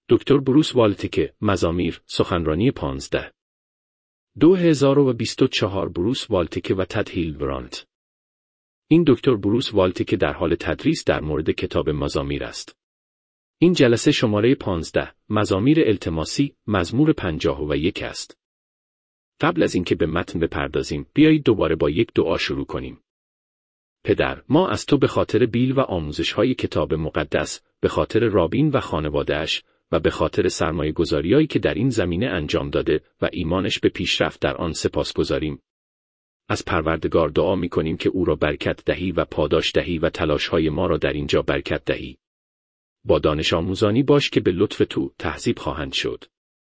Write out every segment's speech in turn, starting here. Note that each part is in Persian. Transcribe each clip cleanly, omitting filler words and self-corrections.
دکتر بروس والتیکه، مزامیر، سخنرانی 15 2024 بروس والتیکه و تد هیلبرانت. این دکتر بروس والتیکه در حال تدریس در مورد کتاب مزامیر است. این جلسه شماره 15 مزامیر التماسی مزمور 51 است. قبل از اینکه به متن بپردازیم بیایید دوباره با یک دعا شروع کنیم. پدر، ما از تو به خاطر بیل و آموزش‌های کتاب مقدس، به خاطر رابین و خانواده‌اش و به خاطر سرمایه‌گذاری‌هایی که در این زمینه انجام داده و ایمانش به پیشرفت در آن سپاسگزاریم. از پروردگار دعا می‌کنیم که او را برکت دهی و پاداش دهی و تلاش‌های ما را در اینجا برکت دهی. با دانش آموزانی باش که به لطف تو تهذیب خواهند شد.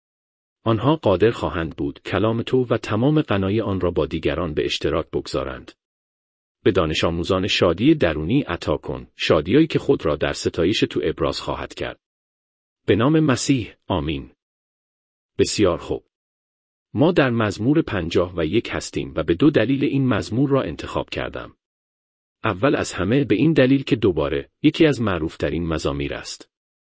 آنها قادر خواهند بود کلام تو و تمام غنای آن را با دیگران به اشتراک بگذارند. به دانش آموزان شادی درونی عطا کن، شادیایی که خود را در ستایش تو ابراز خواهد کرد. به نام مسیح، آمین. بسیار خوب. ما در مزمور 51 هستیم و به 2 دلیل این مزمور را انتخاب کردم. اول از همه به این دلیل که دوباره یکی از معروفترین مزامیر است.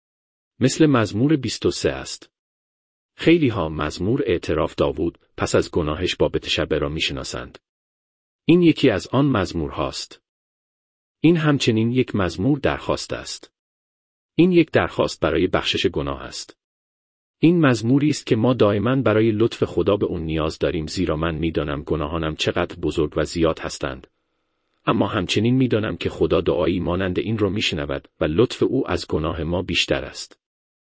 مثل مزمور 23 است. خیلی ها مزمور اعتراف داوود پس از گناهش با بتشبع را میشناسند. این یکی از آن مزمور هاست. این همچنین یک مزمور درخواست است. این یک درخواست برای بخشش گناه است. این مزموری است که ما دائما برای لطف خدا به اون نیاز داریم، زیرا من میدانم گناهانم چقدر بزرگ و زیاد هستند. اما همچنین میدانم که خدا دعایی مانند این را میشنود و لطف او از گناه ما بیشتر است.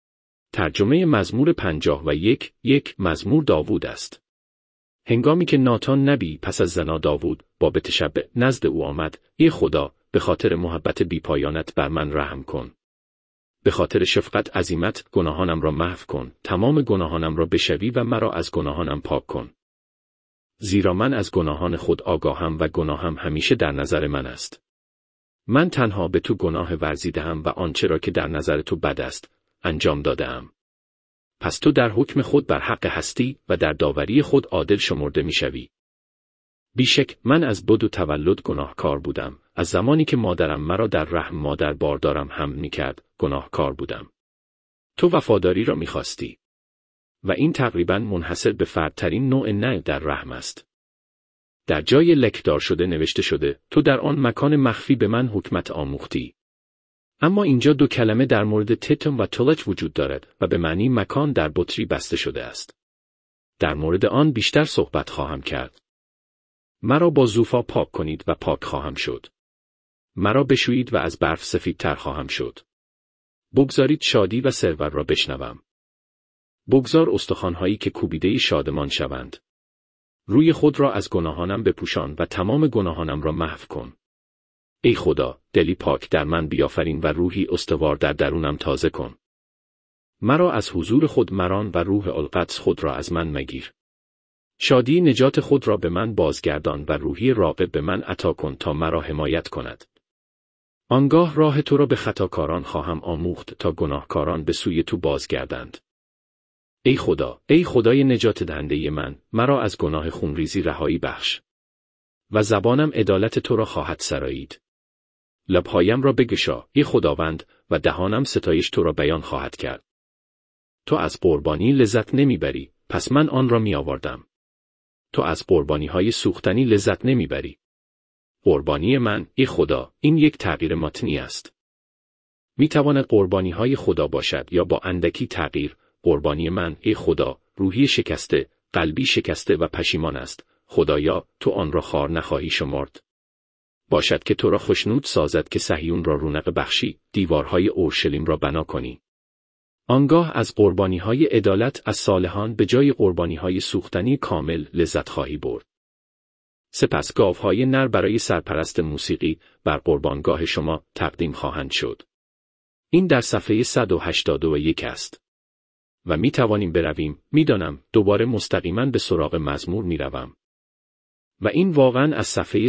ترجمه مزمور 51 یک مزمور داوود است. هنگامی که ناتان نبی پس از زنا داوود با بتشبع نزد او آمد، ای خدا، به خاطر محبت بیپایانت بر من رحم کن. به خاطر شفقت عظیمت گناهانم را محو کن، تمام گناهانم را بشوی و مرا از گناهانم پاک کن. زیرا من از گناهان خود آگاهم و گناهم همیشه در نظر من است. من تنها به تو گناه ورزیده‌ام و آنچه را که در نظر تو بد است، انجام داده‌ام. پس تو در حکم خود بر حق هستی و در داوری خود عادل شمرده می‌شوی. بیشک من از بد و تولد گناهکار بودم. از زمانی که مادرم مرا در رحم مادر باردارم حمل می‌کرد، گناهکار بودم. تو وفاداری را می‌خواستی. و این تقریباً منحصر به فردترین نوع نه در رحم است. در جای لکدار شده نوشته شده، تو در آن مکان مخفی به من حکمت آموختی. اما اینجا 2 کلمه در مورد تتم و تلت وجود دارد و به معنی مکان در بطری بسته شده است. در مورد آن بیشتر صحبت خواهم کرد. مرا با زوفا پاک کنید و پاک خواهم شد. مرا بشویید و از برف سفیدتر خواهم شد. بگذارید شادی و سرور را بشنوم. بگذار استخوان‌هایی که کوبیده شادمان شوند. روی خود را از گناهانم بپوشان و تمام گناهانم را محو کن. ای خدا، دلی پاک در من بیافرین و روحی استوار در درونم تازه کن. مرا از حضور خود مران و روح القدس خود را از من مگیر. شادی نجات خود را به من بازگردان و روحی راغب به من عطا کن تا مرا حمایت کند. آنگاه راه تو را به خطاکاران خواهم آموخت تا گناهکاران به سوی تو بازگردند. ای خدا، ای خدای نجات دهنده من، مرا از گناه خونریزی رهایی بخش. و زبانم عدالت تو را خواهد سرایید. لبهایم را بگشا، ای خداوند، و دهانم ستایش تو را بیان خواهد کرد. تو از قربانی لذت نمیبری، پس من آن را میآوردم. تو از قربانی‌های سوختنی لذت نمیبری. قربانی من، ای خدا، این یک تغییر متنی است. میتواند قربانی‌های خدا باشد یا با اندکی تغییر. قربانی من، ای خدا، روحی شکسته، قلبی شکسته و پشیمان است. خدایا، تو آن را خوار نخواهی شمرد. باشد که تو را خوشنود سازد که صهیون را رونق بخشی، دیوارهای اورشلیم را بنا کنی. آنگاه از قربانی‌های عدالت از صالحان به جای قربانی‌های سوختنی کامل لذت خواهی برد. سپس گاوهای نر برای سرپرست موسیقی بر قربانگاه شما تقدیم خواهند شد. این در صفحه 181 است. و می توانیم برویم، می دانم، دوباره مستقیما به سراغ مزمور می روم. و این واقعا از صفحه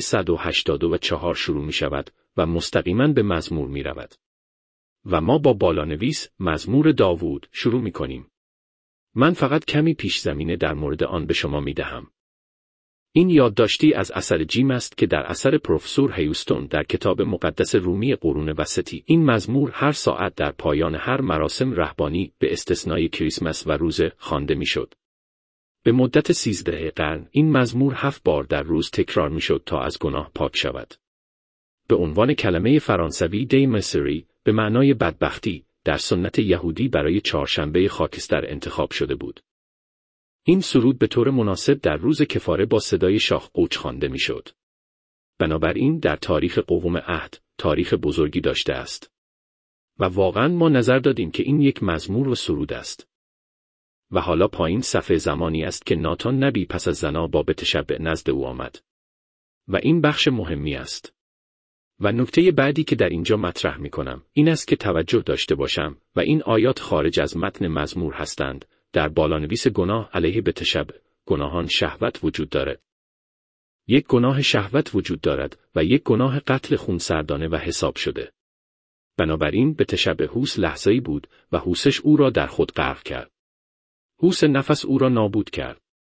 184 شروع می شود و مستقیما به مزمور می رود. و ما با بالانویس مزمور داوود شروع می کنیم. من فقط کمی پیش زمینه در مورد آن به شما می دهم. این یادداشتی از اثر جیم است که در اثر پروفسور هیوستون در کتاب مقدس رومی قرون وسطی. این مزمور هر ساعت در پایان هر مراسم رهبانی به استثنای کریسمس و روزه خوانده میشد. به مدت 13 قرن این مزمور 7 بار در روز تکرار میشد تا از گناه پاک شود. به عنوان کلمه فرانسوی دی میسری به معنای بدبختی در سنت یهودی برای چهارشنبه خاکستر انتخاب شده بود. این سرود به طور مناسب در روز کفاره با صدای شاخ قوچ خوانده میشد. بنابراین در تاریخ قوم عهد تاریخ بزرگی داشته است. و واقعا ما نظر دادیم که این یک مزمور و سرود است. و حالا پایین صفحه زمانی است که ناتان نبی پس از زنا با بتشبع نزد او آمد. و این بخش مهمی است. و نکته بعدی که در اینجا مطرح می کنم این است که توجه داشته باشم و این آیات خارج از متن مزمور هستند. در بالانویس گناه علیه بتشبع گناهان شهوت وجود دارد. یک گناه شهوت وجود دارد و یک گناه قتل خونسردانه و حساب شده. بنابراین بتشبع هوس لحظه‌ای بود و هوسش او را در خود غرق کرد. هوس نفس او را نابود کرد.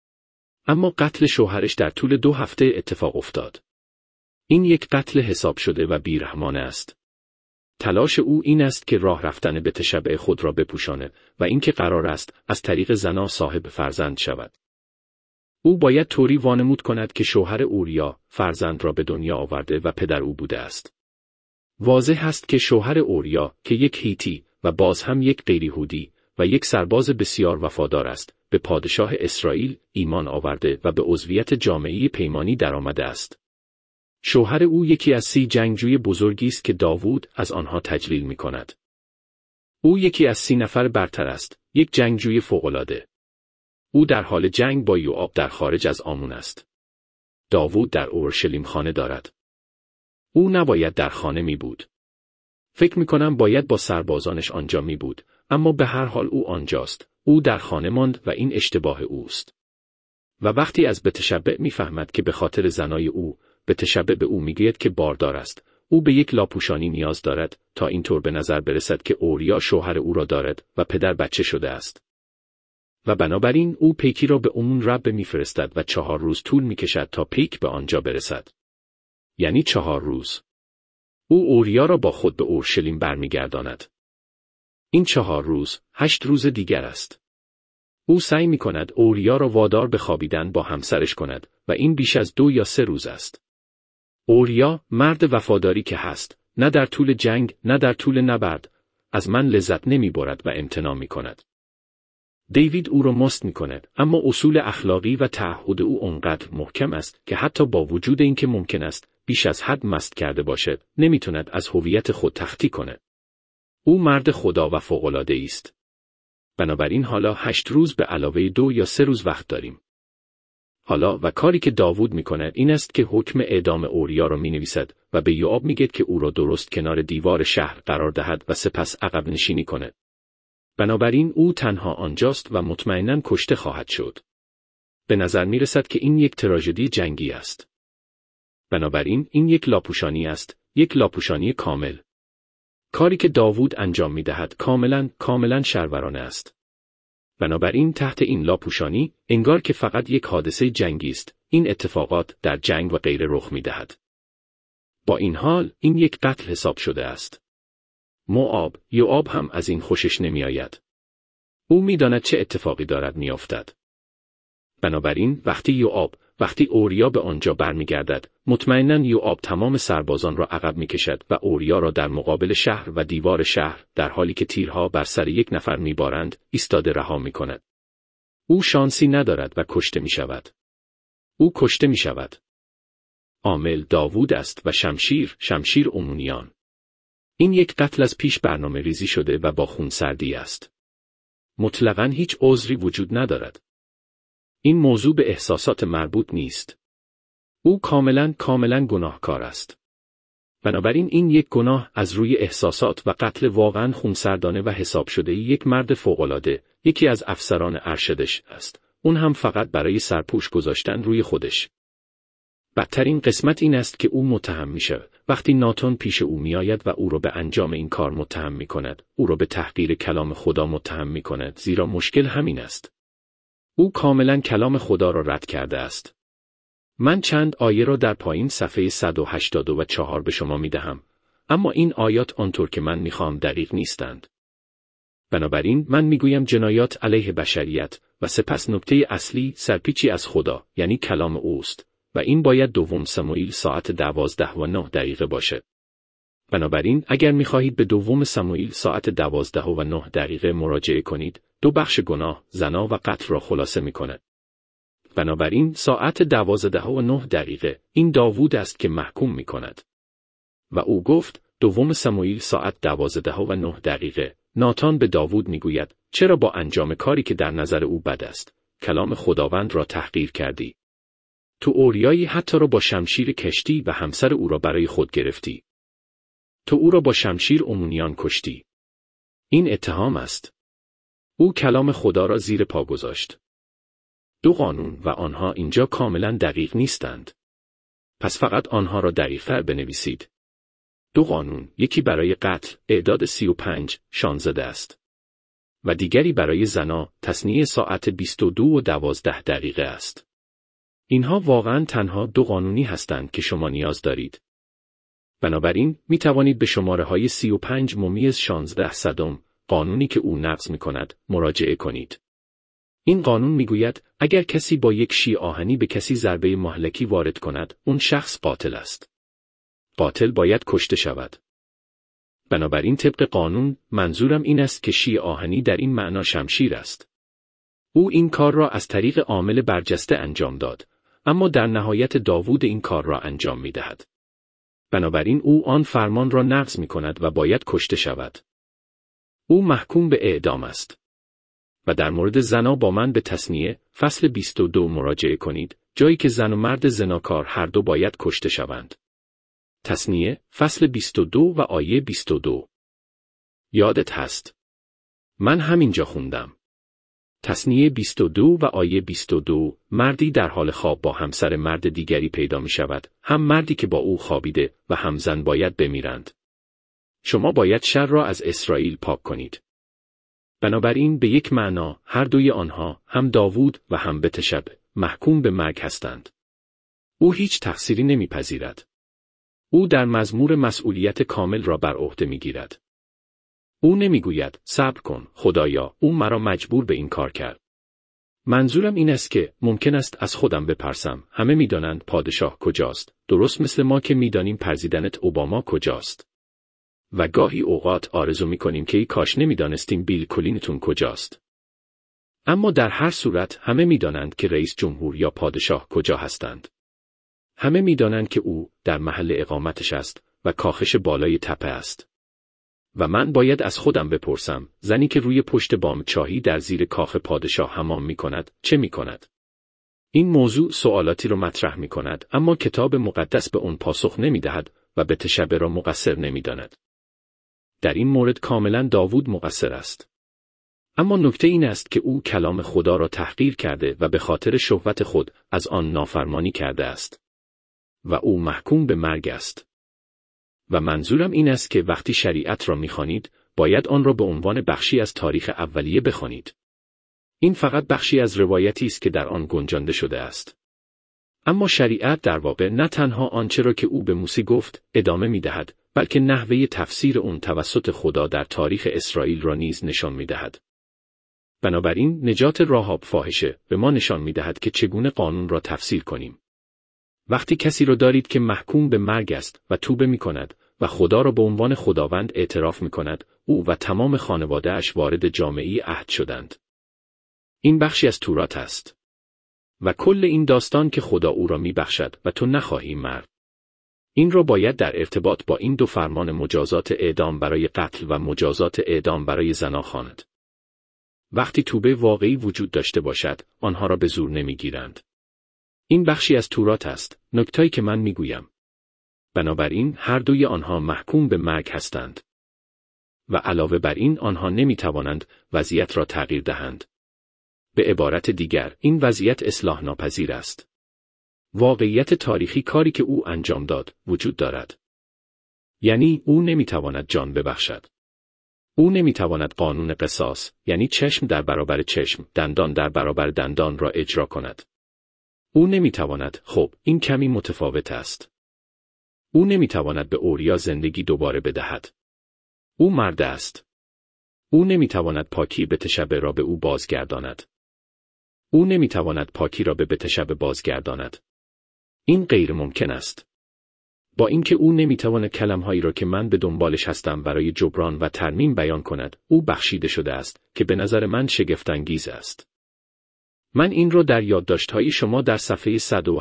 اما قتل شوهرش در طول 2 هفته اتفاق افتاد. این یک قتل حساب شده و بیرحمانه است. تلاش او این است که راه رفتن بتشبع خود را بپوشاند و اینکه قرار است از طریق زنا صاحب فرزند شود. او باید طوری وانمود کند که شوهر اوریا فرزند را به دنیا آورده و پدر او بوده است. واضح است که شوهر اوریا که یک هیتی و باز هم یک غیریهودی و یک سرباز بسیار وفادار است، به پادشاه اسرائیل ایمان آورده و به عضویت جامعه پیمانی درآمده است. شوهر او یکی از 30 جنگجوی بزرگی است که داوود از آنها تجلیل می کند. او یکی از 30 نفر برتر است، یک جنگجوی فوق‌العاده. او در حال جنگ با یوآب در خارج از آمون است. داوود در اورشلیم خانه دارد. او نباید در خانه می بود. فکر می کنم باید با سربازانش آنجا می بود، اما به هر حال او آنجاست. او در خانه ماند و این اشتباه اوست. و وقتی از بتشبع می فهمد که به خاطر زنای او، بتشبع به او میگوید که باردار است. او به یک لاپوشانی نیاز دارد تا اینطور به نظر برسد که اوریا شوهر او را دارد و پدر بچه شده است. و بنابراین او پیکی را به امون رب میفرستد و 4 روز طول میکشد تا پیک به آنجا برسد. یعنی 4 روز. او اوریا را با خود به اورشلیم برمیگرداند. این 4 روز 8 روز دیگر است. او سعی میکند اوریا را وادار به خوابیدن با همسرش کند و این بیش از 2 یا 3 روز است. اوریا مرد وفاداری که هست، نه در طول جنگ نه در طول نبرد، از من لذت نمیبرد و امتناع میکند. دیوید او را مست میکند، اما اصول اخلاقی و تعهد او آنقدر محکم است که حتی با وجود اینکه ممکن است بیش از حد مست کرده باشد، نمیتواند از هویت خود تخطی کند. او مرد خدا و فوق‌العاده است. بنابراین حالا 8 روز به علاوه 2 یا 3 روز وقت داریم. حالا و کاری که داوود میکند این است که حکم اعدام اوریا را مینویسد و به یوآب میگه که او را درست کنار دیوار شهر قرار دهد و سپس عقب نشینی کند. بنابراین او تنها آنجاست و مطمئناً کشته خواهد شد. به نظر میرسد که این یک تراژدی جنگی است. بنابراین این یک لاپوشانی است، یک لاپوشانی کامل. کاری که داوود انجام میدهد کاملاً شرورانه است. بنابراین تحت این لاپوشانی انگار که فقط یک حادثه جنگی است، این اتفاقات در جنگ و غیره رخ میدهد. با این حال این یک قتل حساب شده است. یوآب هم از این خوشش نمیآید. او میداند چه اتفاقی دارد میافتد. بنابراین وقتی اوریا به آنجا برمیگردد، مطمئناً یوآب تمام سربازان را عقب میکشد و اوریا را در مقابل شهر و دیوار شهر در حالی که تیرها بر سر یک نفر میبارند، ایستاده رها میکند. او شانسی ندارد و کشته میشود. عامل داوود است و شمشیر امونیان. این یک قتل از پیش برنامه ریزی شده و با خونسردی است. مطلقاً هیچ عذری وجود ندارد. این موضوع به احساسات مربوط نیست. او کاملاً گناهکار است. بنابراین این یک گناه از روی احساسات و قتل واقعاً خونسردانه و حساب شده یک مرد فوق‌العاده، یکی از افسران ارشدش است. اون هم فقط برای سرپوش گذاشتن روی خودش. بدترین قسمت این است که او متهم میشه. وقتی ناتان پیش او میآید و او را به انجام این کار متهم میکند، او را به تحقیر کلام خدا متهم میکند، زیرا مشکل همین است. او کاملا کلام خدا را رد کرده است. من چند آیه را در پایین صفحه 184 به شما می دهم، اما این آیات آنطور که من می خواهم دقیق نیستند. بنابراین من می گویم جنایات علیه بشریت و سپس نکته اصلی سرپیچی از خدا، یعنی کلام اوست و این باید دوم سموئیل ساعت 12:09 باشه. بنابراین اگر می خواهید به دوم سموئیل ساعت 12:09 مراجعه کنید، دو بخش گناه، زنا و قتل را خلاصه می کنه. بنابراین ساعت 12:09 این داوود است که محکوم می کند. و او گفت دوم سموئیل ساعت 12:09 ناتان به داوود می گوید چرا با انجام کاری که در نظر او بد است، کلام خداوند را تحقیر کردی. تو اوریایی حتی را با شمشیر کشتی و همسر او را برای خود گرفتی. تو او را با شمشیر امونیان کشتی. این اتهام است. او کلام خدا را زیر پا گذاشت. دو قانون و آنها اینجا کاملا دقیق نیستند. پس فقط آنها را دقیق‌تر بنویسید. دو قانون، یکی برای قتل، اعداد 35:16 است. و دیگری برای زنا، تثنیه ساعت 22:12 است. اینها واقعاً تنها دو قانونی هستند که شما نیاز دارید. بنابراین می توانید به شماره‌های 35:16 قانونی که او نقض می کند مراجعه کنید. این قانون می گوید اگر کسی با یک شیء آهنی به کسی ضربه مهلکی وارد کند، اون شخص قاتل است. قاتل باید کشته شود. بنابراین طبق قانون منظورم این است که شیء آهنی در این معنا شمشیر است. او این کار را از طریق عامل برجسته انجام داد، اما در نهایت داوود این کار را انجام می دهد. بنابراین او آن فرمان را نقض می کند و باید کشته شود. او محکوم به اعدام است. و در مورد زنا با من به تثنیه فصل 22 مراجعه کنید، جایی که زن و مرد زناکار هر دو باید کشته شوند. تثنیه فصل 22 و آیه 22. یادت هست؟ من همینجا خوندم. تثنیه 22 و آیه 22 مردی در حال خواب با همسر مرد دیگری پیدا می شود، هم مردی که با او خوابیده و هم زن باید بمیرند. شما باید شر را از اسرائیل پاک کنید. بنابراین به یک معنا هر دوی آنها، هم داوود و هم بتشب، محکوم به مرگ هستند. او هیچ تقصیری نمیپذیرد. او در مزمور مسئولیت کامل را بر عهده میگیرد. او نمیگوید صبر کن خدایا، او مرا مجبور به این کار کرد. منظورم این است که ممکن است از خودم بپرسم، همه میدانند پادشاه کجاست، درست مثل ما که میدانیم پرزیدنت اوباما کجاست. و گاهی اوقات آرزو میکنیم که ای کاش نمیدانستیم بیل کلینتون کجاست. اما در هر صورت همه میدانند که رئیس جمهور یا پادشاه کجا هستند. همه میدانند که او در محل اقامتش است و کاخش بالای تپه است. و من باید از خودم بپرسم، زنی که روی پشت بام چاهی در زیر کاخ پادشاه حمام میکند، چه میکند؟ این موضوع سوالاتی رو مطرح میکند، اما کتاب مقدس به اون پاسخ نمیدهد و بتشبه را مقصر نمیداند. در این مورد کاملا داوود مقصر است. اما نکته این است که او کلام خدا را تحقیر کرده و به خاطر شهوت خود از آن نافرمانی کرده است. و او محکوم به مرگ است. و منظورم این است که وقتی شریعت را می‌خوانید، باید آن را به عنوان بخشی از تاریخ اولیه بخوانید. این فقط بخشی از روایتی است که در آن گنجانده شده است. اما شریعت در واقع نه تنها آنچه را که او به موسی گفت ادامه می‌دهد، بلکه نحوه تفسیر اون توسط خدا در تاریخ اسرائیل را نیز نشان می‌دهد. بنابراین نجات راهاب فاحشه به ما نشان می‌دهد که چگونه قانون را تفسیر کنیم. وقتی کسی را دارید که محکوم به مرگ است و توبه می‌کند و خدا را به عنوان خداوند اعتراف می‌کند، او و تمام خانواده‌اش وارد جامعه عهد شدند. این بخشی از تورات است. و کل این داستان که خدا او را می‌بخشد و تو نخواهی مرد. این را باید در ارتباط با این دو فرمان مجازات اعدام برای قتل و مجازات اعدام برای زنا خواند. وقتی توبه واقعی وجود داشته باشد، آنها را به زور نمی‌گیرند. این بخشی از تورات است، نکته‌ای که من میگویم. بنابراین هر دوی آنها محکوم به مرگ هستند. و علاوه بر این آنها نمیتوانند وضعیت را تغییر دهند. به عبارت دیگر، این وضعیت اصلاح ناپذیر است. واقعیت تاریخی کاری که او انجام داد وجود دارد. یعنی او نمیتواند جان ببخشد. او نمیتواند قانون قصاص، یعنی چشم در برابر چشم، دندان در برابر دندان را اجرا کند. او نمیتواند. خب، این کمی متفاوت است. او نمیتواند به اوریا زندگی دوباره بدهد. او مرد است. او نمیتواند پاکی بتشبه را به او بازگرداند. او نمیتواند پاکی را به بتشبه بازگرداند. این غیر ممکن است. با اینکه او نمیتواند کلمهایی را که من به دنبالش هستم برای جبران و ترمیم بیان کند، او بخشیده شده است که به نظر من شگفت‌انگیز است. من این را در یادداشت‌های شما در صفحه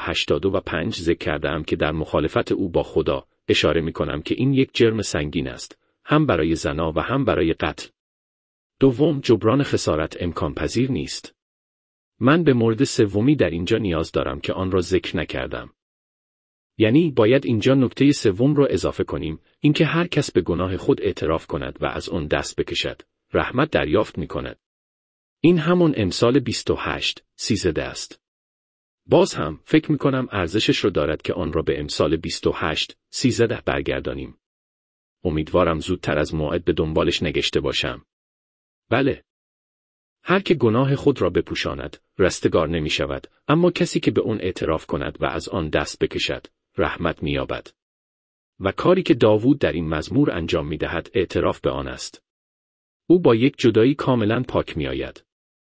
185 ذکر کردم که در مخالفت او با خدا اشاره می‌کنم که این یک جرم سنگین است، هم برای زنا و هم برای قتل. دوم، جبران خسارت امکان پذیر نیست. من به مورد سومی در اینجا نیاز دارم که آن را ذکر نکردم. یعنی باید اینجا نکته سوم را اضافه کنیم، اینکه هر کس به گناه خود اعتراف کند و از آن دست بکشد، رحمت دریافت می‌کند. این همون امثال 28:13 است. باز هم فکر می‌کنم ارزشش رو دارد که آن را به امثال 28:13 برگردانیم. امیدوارم زودتر از موعد به دنبالش نگشته باشم. بله. هر که گناه خود را بپوشاند، رستگار نمی شود، اما کسی که به اون اعتراف کند و از آن دست بکشد، رحمت می‌یابد. و کاری که داوود در این مزمور انجام می‌دهد اعتراف به آن است. او با یک جدایی کاملاً پاک می‌آید.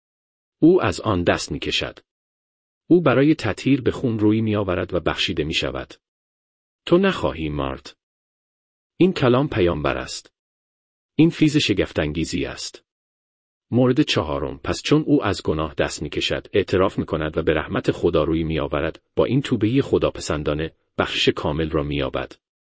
او از آن دست می‌کشد. او برای تطهیر به خون روی می‌آورد و بخشیده می‌شود. تو نخواهی مرد. این کلام پیامبر است. این فیض شگفت‌انگیزی است. مورد چهارم، پس چون او از گناه دست می‌کشد، اعتراف می‌کند و به رحمت خدا روی می‌آورد، با این توبهی خداپسندانه بخشش کامل را می‌یابد.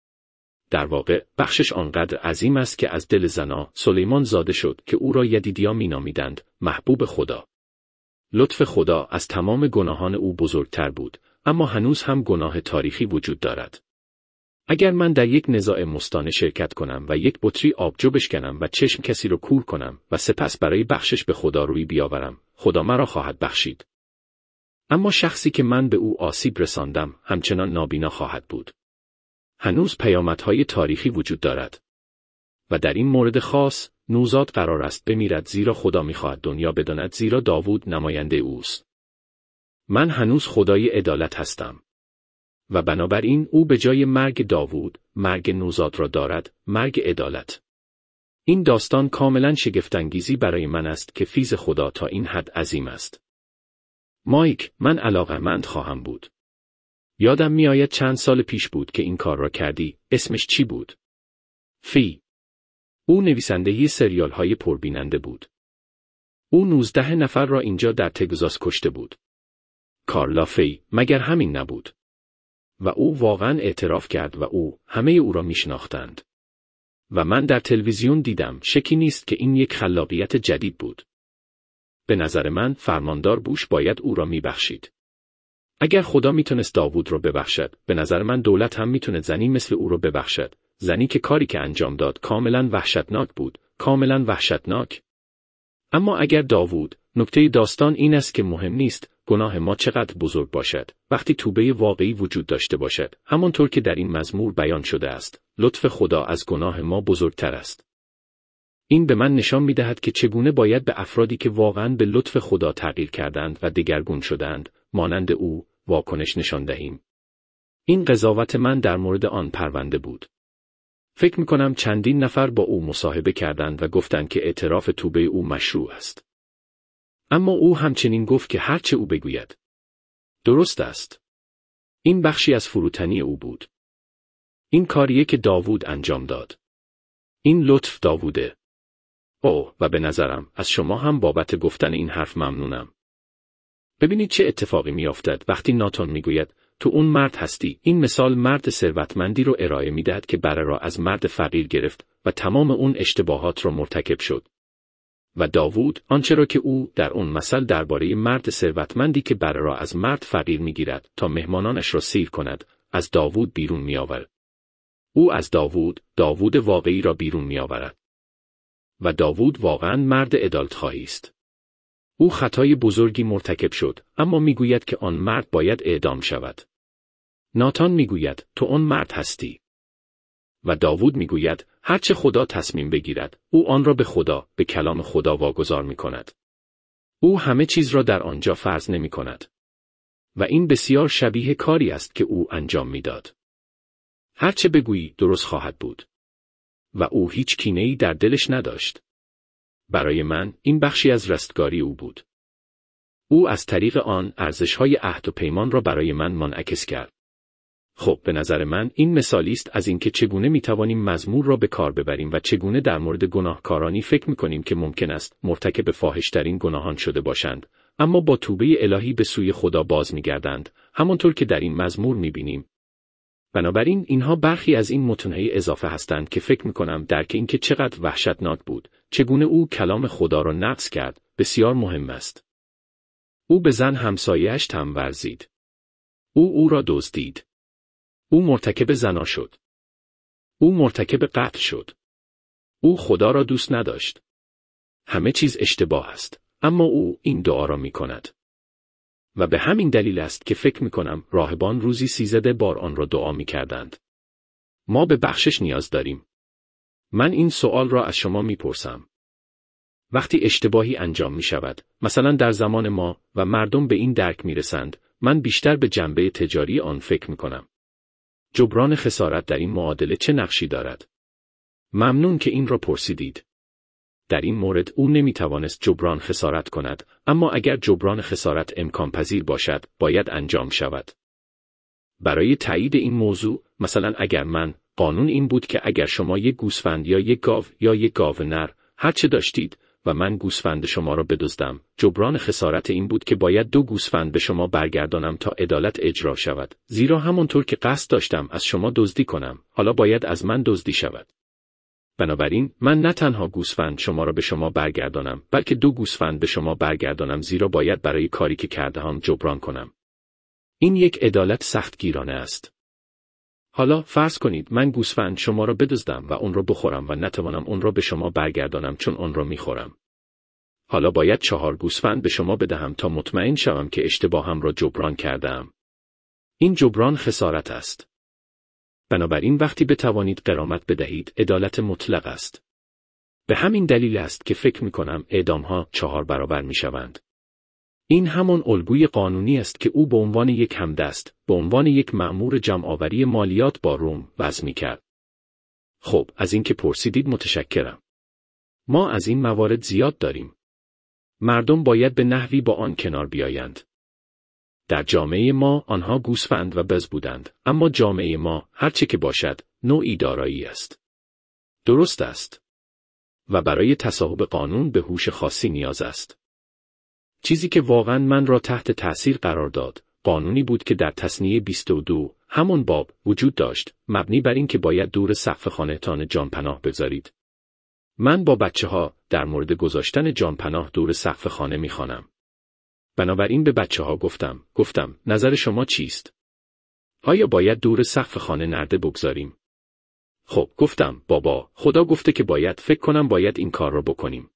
در واقع بخشش آنقدر عظیم است که از دل زنا سلیمان زاده شد که او را یدیدیا می‌نامیدند، محبوب خدا. لطف خدا از تمام گناهان او بزرگتر بود، اما هنوز هم گناه تاریخی وجود دارد. اگر من در یک نزاع مستانه شرکت کنم و یک بطری آبجو بشکنم و چشم کسی رو کور کنم و سپس برای بخشش به خدا روی بیاورم، خدا مرا خواهد بخشید. اما شخصی که من به او آسیب رساندم، همچنان نابینا خواهد بود. هنوز پیامدهای تاریخی وجود دارد. و در این مورد خاص، نوزاد قرار است بمیرد، زیرا خدا می‌خواهد دنیا بداند، زیرا داوود نماینده اوست. من هنوز خدای عدالت هستم. و بنابراین او به جای مرگ داوود، مرگ نوزاد را دارد، مرگ عدالت. این داستان کاملا شگفت‌انگیزی برای من است که فیض خدا تا این حد عظیم است. مایک، من علاقه‌مند خواهم بود. یادم میآید چند سال پیش بود که این کار را کردی، اسمش چی بود؟ فی. او نویسنده سریال‌های پربیننده بود. او 19 نفر را اینجا در تگزاس کشته بود. کارلا فی، مگر همین نبود؟ و او واقعا اعتراف کرد و همه او را میشناختند. و من در تلویزیون دیدم، شکی نیست که این یک خلاقیت جدید بود. به نظر من فرماندار بوش باید او را میبخشید. اگر خدا میتونست داوود را ببخشد، به نظر من دولت هم میتونه زنی مثل او را ببخشد، زنی که کاری که انجام داد کاملا وحشتناک بود، کاملا وحشتناک. اما اگر داوود، نکته داستان این است که مهم نیست گناه ما چقدر بزرگ باشد، وقتی توبه واقعی وجود داشته باشد، همانطور که در این مزمور بیان شده است، لطف خدا از گناه ما بزرگتر است. این به من نشان می‌دهد که چگونه باید به افرادی که واقعاً به لطف خدا تغییر کردند و دگرگون شدند، مانند او، واکنش نشان دهیم. این قضاوت من در مورد آن پرونده بود. فکر می‌کنم چندین نفر با او مصاحبه کردند و گفتند که اعتراف توبه او مشروع است. اما او همچنین گفت که هرچه او بگوید درست است. این بخشی از فروتنی او بود. این کاریه که داوود انجام داد. این لطف داووده. و به نظرم از شما هم بابت گفتن این حرف ممنونم. ببینید چه اتفاقی میافتد وقتی ناتان میگوید تو اون مرد هستی. این مثال مرد ثروتمندی رو ارائه میدهد که بره را از مرد فقیر گرفت و تمام اون اشتباهات را مرتکب شد. و داوود آنچه را که او در اون مثل درباره مرد ثروتمندی که بره را از مرد فقیر میگیرد تا مهمانانش را سیر کند، از داوود بیرون میآورد. او از داوود واقعی را بیرون میآورد. و داوود واقعاً مرد عدالت‌خواهی است. او خطای بزرگی مرتکب شد، اما میگوید که آن مرد باید اعدام شود. ناتان میگوید تو آن مرد هستی. و داوود میگوید هرچه خدا تصمیم بگیرد، او آن را به خدا، به کلام خدا واگذار میکند. او همه چیز را در آنجا فرض نمیکند. و این بسیار شبیه کاری است که او انجام میداد. هرچه بگویی درست خواهد بود. و او هیچ کینه‌ای در دلش نداشت. برای من این بخشی از رستگاری او بود. او از طریق آن ارزش‌های عهد و پیمان را برای من منعکس کرد. خب به نظر من این مثالی است از اینکه چگونه میتوانیم مزمور را به کار ببریم و چگونه در مورد گناهکارانی فکر میکنیم که ممکن است مرتکب فاحش‌ترین گناهان شده باشند، اما با توبه الهی به سوی خدا باز میگردند، همانطور که در این مزمور میبینیم. بنابراین اینها برخی از این متن‌های اضافه هستند که فکر میکنم درک اینکه چقدر وحشتناک بود، چگونه او کلام خدا را نقض کرد، بسیار مهم است. او به زن همسایه‌اش طمع ورزید. او را دزدید. او مرتکب زنا شد. او مرتکب قتل شد. او خدا را دوست نداشت. همه چیز اشتباه است، اما او این دعا را می کند. و به همین دلیل است که فکر می کنم راهبان روزی 13 بار آن را دعا می کردند. ما به بخشش نیاز داریم. من این سوال را از شما می پرسم. وقتی اشتباهی انجام می شود، مثلا در زمان ما و مردم به این درک می رسند، من بیشتر به جنبه تجاری آن فکر می کنم. جبران خسارت در این معادله چه نقشی دارد؟ ممنون که این را پرسیدید. در این مورد او نمیتوانست جبران خسارت کند، اما اگر جبران خسارت امکان پذیر باشد، باید انجام شود. برای تایید این موضوع، مثلا اگر قانون این بود که اگر شما یک گوسفند یا یک گاو یا یک گاو نر، هر چه داشتید، و من گوسفند شما را بدزدم، جبران خسارت این بود که باید 2 گوسفند به شما برگردانم تا عدالت اجرا شود، زیرا همانطور که قصد داشتم از شما دزدی کنم، حالا باید از من دزدی شود. بنابراین من نه تنها گوسفند شما را به شما برگردانم، بلکه 2 گوسفند به شما برگردانم، زیرا باید برای کاری که کرده‌ام جبران کنم. این یک عدالت سختگیرانه است. حالا فرض کنید من گوسفند شما را بدزدم و اون را بخورم و نتوانم اون را به شما برگردانم چون اون را میخورم. حالا باید 4 گوسفند به شما بدهم تا مطمئن شوم که اشتباهم را جبران کردم. این جبران خسارت است. بنابراین وقتی بتوانید غرامت بدهید، عدالت مطلق است. به همین دلیل است که فکر می‌کنم اعدام‌ها 4 برابر می‌شوند. این همان الگوی قانونی است که او به عنوان یک همدست، به عنوان یک مأمور جمع‌آوری مالیات با روم وضع می‌کرد. خب، از اینکه پرسیدید متشکرم. ما از این موارد زیاد داریم. مردم باید به نحوی با آن کنار بیایند. در جامعه ما آنها گوسفند و بز بودند، اما جامعه ما هرچه که باشد نوعی دارایی است. درست است. و برای تصاحب قانون به هوش خاصی نیاز است. چیزی که واقعا من را تحت تأثیر قرار داد، قانونی بود که در تثنیه 22 همون باب وجود داشت، مبنی بر این که باید دور سقف خانه‌تان جانپناه بگذارید. من با بچه‌ها در مورد گذاشتن جانپناه دور سقف خانه می‌خوانم. بنابراین به بچه‌ها گفتم نظر شما چیست؟ آیا باید دور سقف خانه نرده بگذاریم؟ خب گفتم بابا، خدا گفته که باید این کار را بکنیم.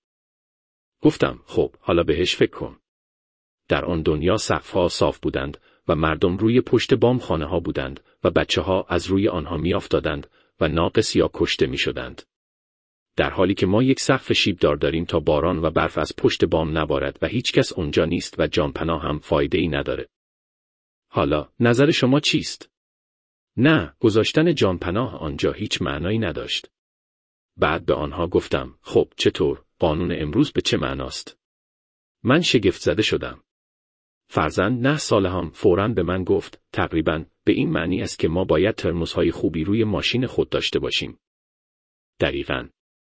گفتم خب حالا بهش فکر کن. در آن دنیا سقف‌ها صاف بودند و مردم روی پشت بام خانه‌ها بودند و بچه‌ها از روی آنها می‌افتادند و ناقص یا کشته می‌شدند. در حالی که ما یک سقف شیبدار داریم تا باران و برف از پشت بام نبارد و هیچ کس اونجا نیست و جانپناه هم فایده‌ای نداره. حالا نظر شما چیست؟ نه، گذاشتن جانپناه آنجا هیچ معنایی نداشت. بعد به آنها گفتم خب چطور؟ قانون امروز به چه معناست؟ من شگفت زده شدم. فرزند 9 ساله‌ام فوراً به من گفت تقریباً به این معنی است که ما باید ترمزهای خوبی روی ماشین خود داشته باشیم. دقیقاً.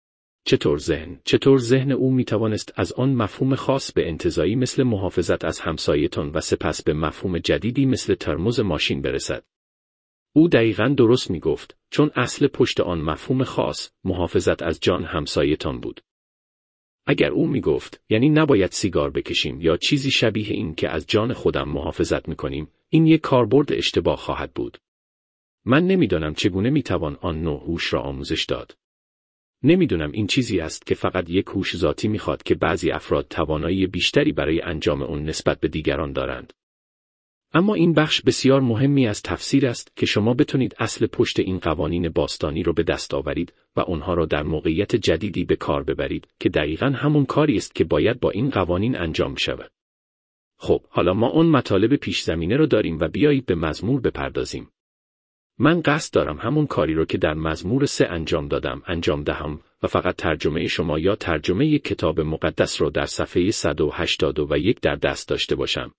چطور ذهن او می توانست از آن مفهوم خاص به انتزاعی مثل محافظت از همسایتان و سپس به مفهوم جدیدی مثل ترمز ماشین برسد؟ او دقیقاً درست می گفت، چون اصل پشت آن مفهوم خاص محافظت از جان همسایتان بود. اگر او می گفت یعنی نباید سیگار بکشیم یا چیزی شبیه این که از جان خودم محافظت می کنیم، این یک کاربرد اشتباه خواهد بود. من نمیدانم چگونه می توان آن نوع هوش را آموزش داد. نمیدونم این چیزی است که فقط یک هوش ذاتی میخواد که بعضی افراد توانایی بیشتری برای انجام اون نسبت به دیگران دارند. اما این بخش بسیار مهمی از تفسیر است که شما بتونید اصل پشت این قوانین باستانی رو به دست آورید و اونها را در موقعیت جدیدی به کار ببرید که دقیقاً همون کاری است که باید با این قوانین انجام شود. خب، حالا ما اون مطالب پیش زمینه رو داریم و بیایید به مزمور بپردازیم. من قصد دارم همون کاری رو که در مزمور 3 انجام دهم و فقط ترجمه شما یا ترجمه یک کتاب مقدس رو در صفحه 181 در دست داشته باشم.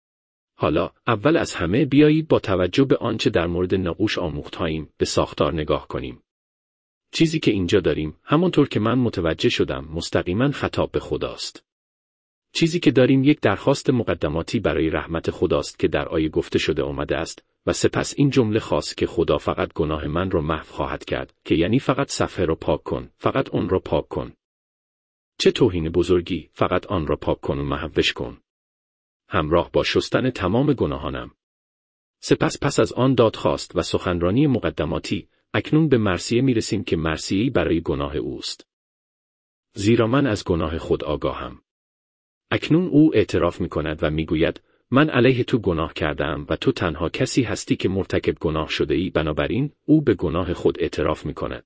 حالا، اول از همه بیایید با توجه به آنچه در مورد نقوش آموختهاییم به ساختار نگاه کنیم. چیزی که اینجا داریم، همونطور که من متوجه شدم، مستقیما خطاب به خداست. چیزی که داریم یک درخواست مقدماتی برای رحمت خداست که در آیه گفته شده آمده است و سپس این جمله خاص که خدا فقط گناه من رو محو خواهد کرد، که یعنی فقط صفحه رو پاک کن، فقط اون رو پاک کن. چه توهین بزرگی، فقط آن را پاک کن و محوش کن. همراه با شستن تمام گناهانم. سپس پس از آن دادخواست و سخنرانی مقدماتی، اکنون به مرثیه میرسیم که مرثیه‌ای برای گناه اوست. زیرا من از گناه خود آگاهم. اکنون او اعتراف می‌کند و می‌گوید من علیه تو گناه کردم و تو تنها کسی هستی که مرتکب گناه شده‌ای، بنابراین او به گناه خود اعتراف می‌کند.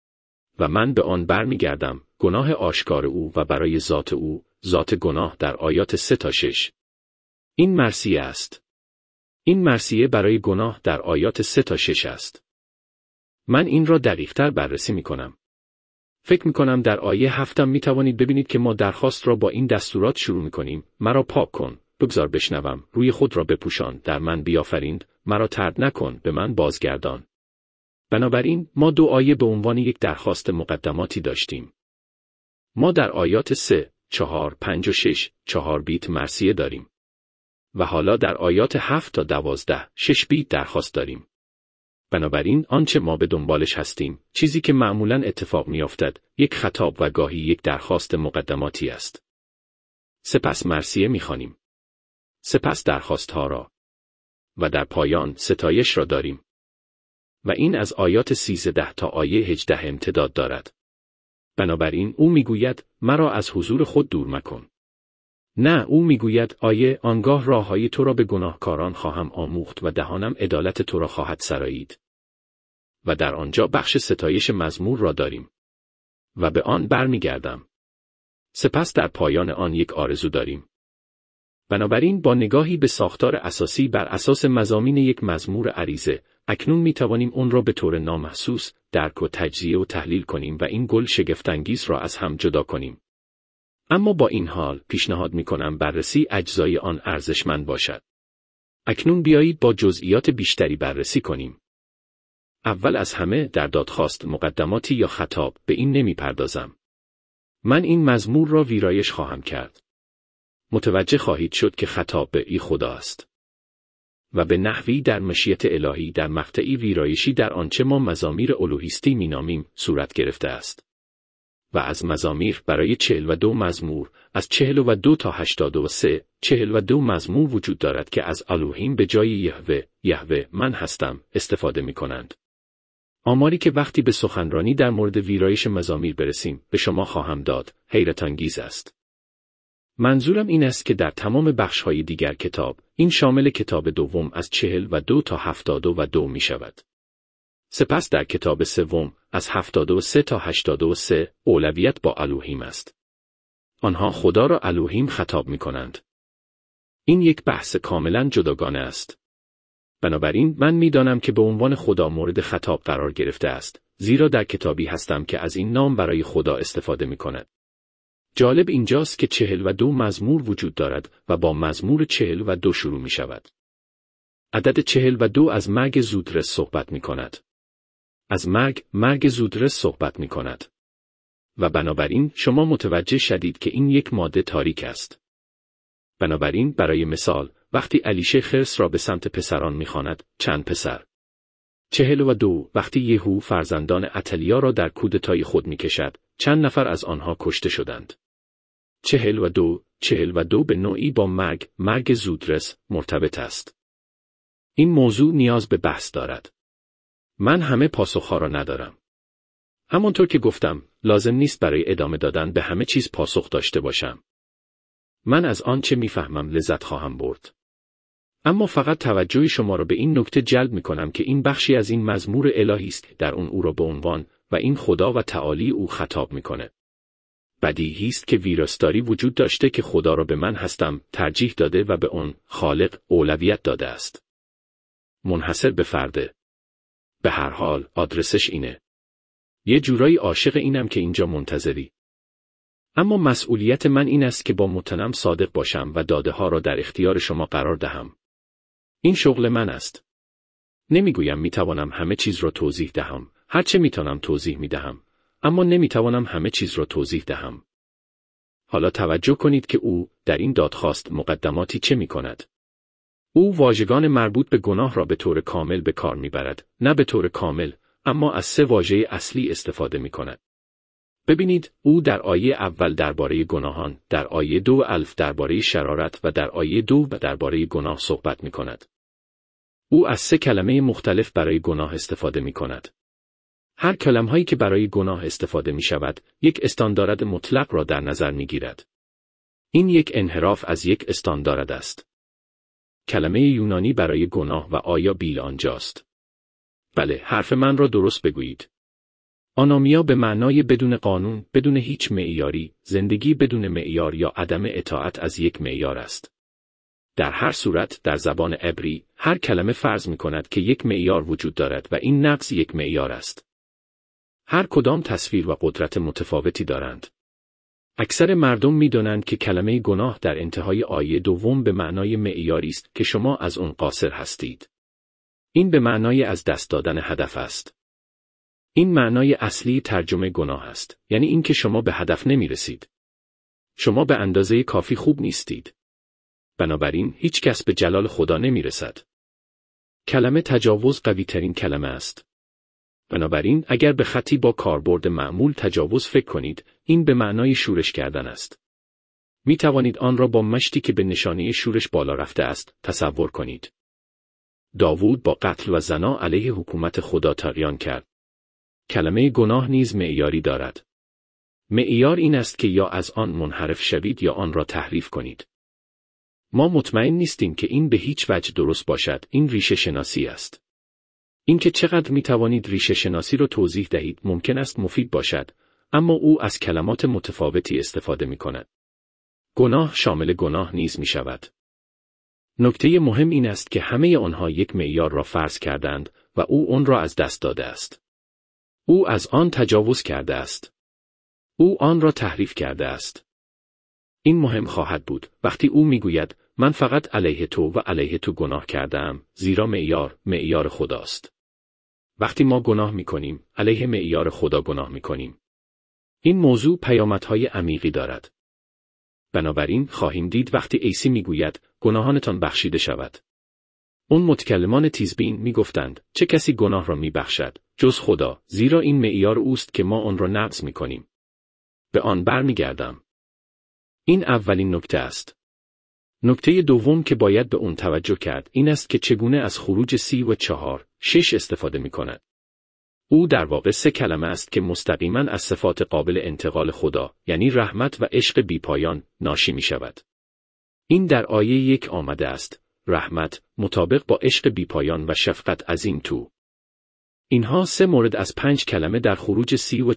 و من به آن برمیگردم، گناه آشکار او و برای ذات او، ذات گناه در آیات 3 تا 6. این مرثیه است. این مرثیه برای گناه در آیات 3 تا 6 است. من این را دقیق‌تر بررسی می‌کنم. فکر می‌کنم در آیه 7 می‌توانید ببینید که ما درخواست را با این دستورات شروع می‌کنیم: مرا پاک کن، بگذار بشنوم، روی خود را بپوشان، در من بیافریند، مرا طرد نکن، به من بازگردان. بنابراین ما 2 آیه به عنوان یک درخواست مقدماتی داشتیم. ما در آیات 3، 4، 5 و 6 4 بیت مرثیه داریم. و حالا در آیات 7 تا 12 6 بیت درخواست داریم. بنابراین آنچه ما به دنبالش هستیم، چیزی که معمولاً اتفاق می‌افتد، یک خطاب و گاهی یک درخواست مقدماتی است. سپس مرثیه می‌خوانیم. سپس درخواست‌ها را. و در پایان ستایش را داریم. و این از آیات 13 تا آیه 18 امتداد دارد. بنابراین او می‌گوید مرا از حضور خود دور مکن. نه، او می‌گوید آنگاه راه‌های تو را به گناهکاران خواهم آموخت و دهانم عدالت تو را خواهد سرایید. و در آنجا بخش ستایش مزمور را داریم. و به آن برمیگردم. سپس در پایان آن یک آرزو داریم. بنابراین با نگاهی به ساختار اساسی بر اساس مضامین یک مزمور عریضه، اکنون می‌توانیم اون را به طور نامحسوس درک و تجزیه و تحلیل کنیم و این گل شگفت‌انگیز را از هم جدا کنیم. اما با این حال پیشنهاد می‌کنم بررسی اجزای آن ارزشمند باشد. اکنون بیایید با جزئیات بیشتری بررسی کنیم. اول از همه در دادخواست مقدماتی یا خطاب به این نمی‌پردازم. من این مزمور را ویرایش خواهم کرد. متوجه خواهید شد که خطاب به ای خدا است. و به نحوی در مشیت الهی در مقطعی ویرایشی در آنچه ما مزامیر الوهیستی مینامیم صورت گرفته است. و از مزامیر برای 42 مزمور، از 42 تا 83، 42 مزمور وجود دارد که از الوهیم به جای یهوه من هستم استفاده می کنند. آماری که وقتی به سخنرانی در مورد ویرایش مزامیر برسیم به شما خواهم داد، حیرت انگیز است. منظورم این است که در تمام بخش‌های دیگر کتاب، این شامل کتاب دوم از 42 تا 72 می شود. سپس در کتاب سوم از 73 تا 83 اولویت با الوهیم است. آنها خدا را الوهیم خطاب می کنند. این یک بحث کاملا جداگانه است. بنابراین من می دانم که به عنوان خدا مورد خطاب قرار گرفته است، زیرا در کتابی هستم که از این نام برای خدا استفاده می کند. جالب اینجاست که 42 مزمور وجود دارد و با مزمور 42 شروع می شود. عدد 42 از مرگ زودرس صحبت می کند. از مرگ زودرس صحبت می کند. و بنابراین شما متوجه شدید که این یک ماده تاریک است. بنابراین برای مثال، وقتی الیشه خرس را به سمت پسران می خواند، چند پسر؟ 42 وقتی یهو فرزندان اتلیا را در کودتای خود می کشد، چند نفر از آنها کشته شدند؟ 42 به نوعی با مرگ زودرس مرتبط است. این موضوع نیاز به بحث دارد. من همه پاسخها را ندارم. همانطور که گفتم، لازم نیست برای ادامه دادن به همه چیز پاسخ داشته باشم. من از آنچه میفهمم لذت خواهم برد. اما فقط توجه شما را به این نکته جلب می کنم که این بخشی از این مزمور الهی است، در اون او را به عنوان و این خدا و تعالی او خطاب می کنه. بدیهی است که ویراستاری وجود داشته که خدا را به من هستم ترجیح داده و به آن خالق اولویت داده است. منحصر به فرده. به هر حال آدرسش اینه. یه جورایی عاشق اینم که اینجا منتظری. اما مسئولیت من این است که با متنم صادق باشم و داده ها را در اختیار شما قرار دهم. این شغل من است. نمیگویم میتوانم همه چیز را توضیح دهم. هرچه میتوانم توضیح میدهم. اما نمیتوانم همه چیز را توضیح دهم. حالا توجه کنید که او در این دادخواست مقدماتی چه میکند. او واژگان مربوط به گناه را به طور کامل به کار میبرد. نه به طور کامل، اما از 3 واژه اصلی استفاده میکند. ببینید، او در آیه اول درباره گناهان، در آیه 2 الف درباره شرارت و در آیه 2 درباره گناه صحبت میکند. او از 3 کلمه مختلف برای گناه استفاده میکند. هر کلمه‌هایی که برای گناه استفاده میشود، یک استاندارد مطلق را در نظر میگیرد. این یک انحراف از یک استاندارد است. کلمه یونانی برای گناه و آیا بیل آنجاست. بله، حرف من را درست بگویید. آنامیا به معنای بدون قانون، بدون هیچ معیاری، زندگی بدون معیار یا عدم اطاعت از یک معیار است. در هر صورت در زبان عبری، هر کلمه فرض می‌کند که یک معیار وجود دارد و این نقض یک معیار است. هر کدام تصویر و قدرت متفاوتی دارند. اکثر مردم می‌دانند که کلمه گناه در انتهای آیه 2 به معنای معیاری است که شما از آن قاصر هستید. این به معنای از دست دادن هدف است. این معنای اصلی ترجمه گناه است، یعنی اینکه شما به هدف نمی‌رسید. شما به اندازه کافی خوب نیستید. بنابراین هیچ کس به جلال خدا نمی‌رسد. کلمه تجاوز قوی‌ترین کلمه است. بنابراین اگر به خطی با کاربرد معمول تجاوز فکر کنید، این به معنای شورش کردن است. می توانید آن را با مشتی که به نشانه شورش بالا رفته است تصور کنید. داوود با قتل و زنا علیه حکومت خدا طغیان کرد. کلمه گناه نیز معیاری دارد. معیار این است که یا از آن منحرف شوید یا آن را تحریف کنید. ما مطمئن نیستیم که این به هیچ وجه درست باشد. این ریشه شناسی است. اینکه چقدر می توانید ریشه شناسی را توضیح دهید ممکن است مفید باشد، اما او از کلمات متفاوتی استفاده می کند. گناه شامل گناه نیز می شود. نکته مهم این است که همه آنها یک معیار را فرض کردند و او آن را از دست داده است. او از آن تجاوز کرده است. او آن را تحریف کرده است. این مهم خواهد بود وقتی او میگوید من فقط علیه تو و علیه تو گناه کردم، زیرا معیار خداست. وقتی ما گناه میکنیم، علیه معیار خدا گناه میکنیم. این موضوع پیامدهای عمیقی دارد. بنابراین خواهیم دید وقتی عیسی میگوید گناهانتان بخشیده شود. اون متکلمان تیزبین میگفتند چه کسی گناه را میبخشد جز خدا، زیرا این معیار اوست که ما آن را نقض میکنیم. به آن برمیگردم. این اولین نکته است. نکته دوم که باید به اون توجه کرد این است که چگونه از خروج 34:6 استفاده می کند. او در واقع 3 کلمه است که مستقیما از صفات قابل انتقال خدا، یعنی رحمت و عشق بیپایان، ناشی می شود. این در آیه 1 آمده است، رحمت مطابق با عشق بیپایان و شفقت عظیم تو. اینها 3 مورد از 5 کلمه در خروج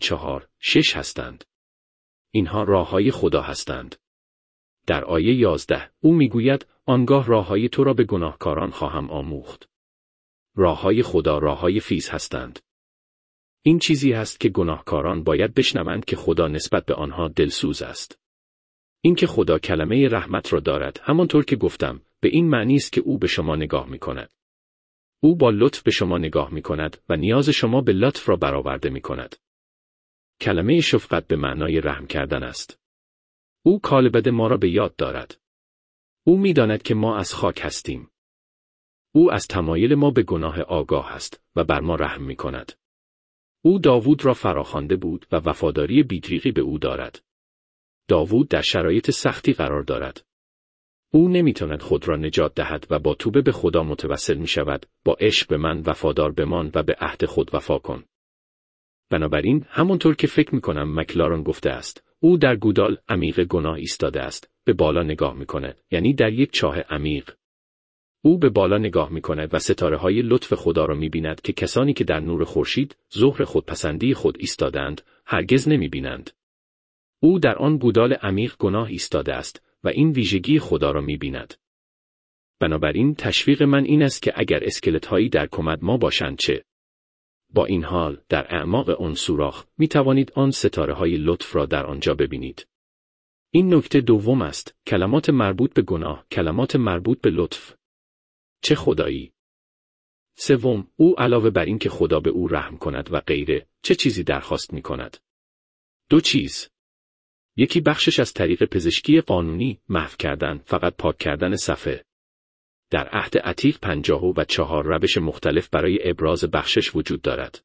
34:6 هستند. اینها راههای خدا هستند. در آیه 11 او میگوید آنگاه راههای تو را به گناهکاران خواهم آموخت. راههای خدا راههای فیض هستند. این چیزی است که گناهکاران باید بشنوند که خدا نسبت به آنها دلسوز است. این که خدا کلمه رحمت را دارد همانطور که گفتم به این معنی است که او به شما نگاه می‌کند. او با لطف به شما نگاه می‌کند و نیاز شما به لطف را برآورده می‌کند. کلمه شفقت به معنای رحم کردن است. او کالبد ما را به یاد دارد. او می‌داند که ما از خاک هستیم. او از تمایل ما به گناه آگاه است و بر ما رحم می‌کند. او داوود را فراخوانده بود و وفاداری بی‌دریغی به او دارد. داوود در شرایط سختی قرار دارد. او نمی‌تواند خود را نجات دهد و با توبه به خدا متوسل می‌شود، با عشق به من وفادار بمان و به عهد خود وفا کن. بنابراین همونطور که فکر می‌کنم مکلارن گفته است، او در گودال عمیق گناه ایستاده است، به بالا نگاه می‌کند، یعنی در یک چاه عمیق. او به بالا نگاه می‌کند و ستاره‌های لطف خدا را می‌بیند که کسانی که در نور خورشید، ظهر خودپسندی خود ایستادند، هرگز نمی‌بینند. او در آن گودال عمیق گناه ایستاده است و این ویژگی خدا را می‌بیند. بنابراین تشویق من این است که اگر اسکلت‌هایی در کمد ما باشند چه؟ با این حال در اعماق آن سوراخ می‌توانید آن ستاره‌های لطف را در آنجا ببینید. این نکته دوم است، کلمات مربوط به گناه، کلمات مربوط به لطف. چه خدایی! سوم، او علاوه بر این که خدا به او رحم کند و غیره، چه چیزی درخواست می‌کند؟ دو چیز. یکی بخشش از طریق پزشکی قانونی، محو کردن، فقط پاک کردن صفحه. در عهد عتیق 54 روش مختلف برای ابراز بخشش وجود دارد.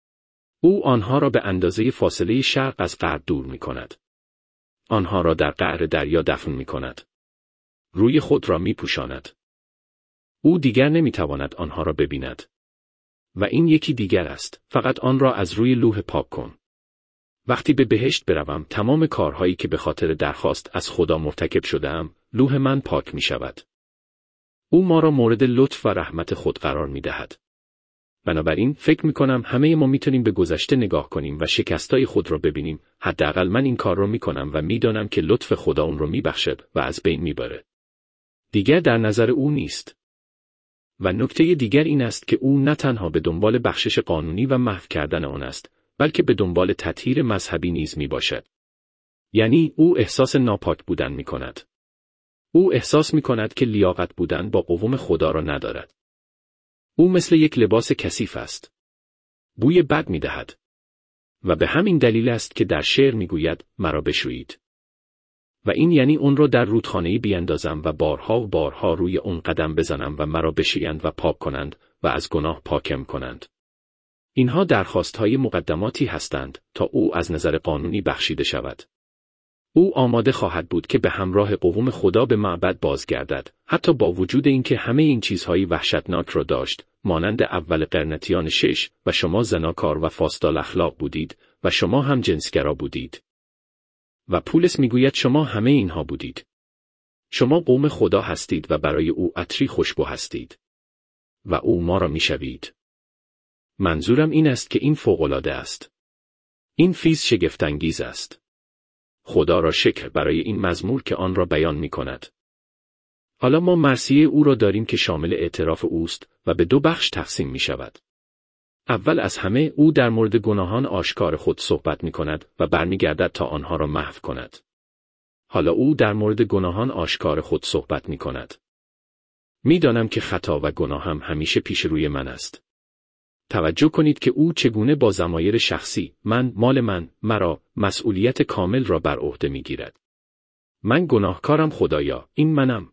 او آنها را به اندازه فاصله شرق از غرب دور می‌کند. آنها را در قعر دریا دفن می‌کند. روی خود را می‌پوشاند. او دیگر نمی‌تواند آنها را ببیند. و این یکی دیگر است، فقط آن را از روی لوح پاک کن. وقتی به بهشت بروم تمام کارهایی که به خاطر درخواست از خدا مرتکب شده‌ام، لوح من پاک می‌شود. او ما را مورد لطف و رحمت خود قرار می‌دهد. بنابراین فکر می‌کنم همه ما می‌تونیم به گذشته نگاه کنیم و شکستای خود را ببینیم. حداقل من این کار را می‌کنم و می‌دانم که لطف خدا اون را می‌بخشد و از بین می‌بره. دیگر در نظر او نیست. و نکته دیگر این است که او نه تنها به دنبال بخشش قانونی و محو کردن آن است، بلکه به دنبال تطهیر مذهبی نیز میباشد. یعنی او احساس ناپاک بودن میکند. او احساس میکند که لیاقت بودن با قوم خدا را ندارد. او مثل یک لباس کثیف است. بوی بد میدهد. و به همین دلیل است که در شعر میگوید مرا بشویید. و این یعنی اون را در رودخانه‌ای بیاندازم و بارها و بارها روی اون قدم بزنم و مرا بشویند و پاک کنند و از گناه پاکم کنند. اینها درخواست‌های مقدماتی هستند تا او از نظر قانونی بخشیده شود. او آماده خواهد بود که به همراه قوم خدا به معبد بازگردد، حتی با وجود اینکه همه این چیزهای وحشتناک را داشت، مانند اول قرنتیان 6 و شما زناکار و فاسدال اخلاق بودید و شما هم جنسگرا بودید. و پولس میگوید شما همه اینها بودید. شما قوم خدا هستید و برای او عطری خوشبو هستید. و او ما را میشوید. منظورم این است که این فوق‌العاده است. این فیض شگفت‌انگیز است. خدا را شکر برای این مزمور که آن را بیان می‌کند. حالا ما مرثیه او را داریم که شامل اعتراف اوست و به دو بخش تقسیم می‌شود. اول از همه او در مورد گناهان آشکار خود صحبت می‌کند و برمیگردد تا آنها را محو کند. حالا او در مورد گناهان آشکار خود صحبت می‌کند. می‌دانم که خطا و گناهم همیشه پیش روی من است. توجه کنید که او چگونه با ضمایر شخصی، من، مال من، مرا، مسئولیت کامل را بر عهده می‌گیرد. من گناهکارم خدایا، این منم.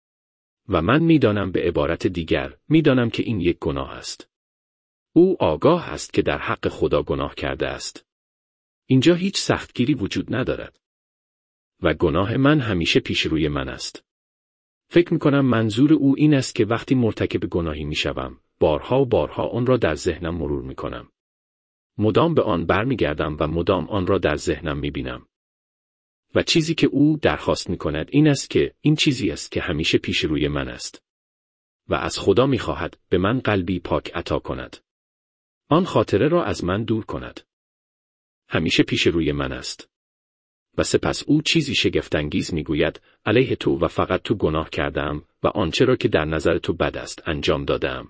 و من می‌دانم به عبارت دیگر، می‌دانم که این یک گناه است. او آگاه است که در حق خدا گناه کرده است. اینجا هیچ سختگیری وجود ندارد. و گناه من همیشه پیش روی من است. فکر می‌کنم منظور او این است که وقتی مرتکب گناهی می‌شوم، بارها و بارها آن را در ذهنم مرور می‌کنم. مدام به آن برمیگردم و مدام آن را در ذهنم می‌بینم. و چیزی که او درخواست می‌کند این است که این چیزی است که همیشه پیش روی من است. و از خدا می‌خواهد به من قلبی پاک عطا کند. آن خاطره را از من دور کند. همیشه پیش روی من است. و سپس او چیزی شگفت‌انگیز می‌گوید، علیه تو و فقط تو گناه کردم و آنچه را که در نظر تو بد است انجام دادم.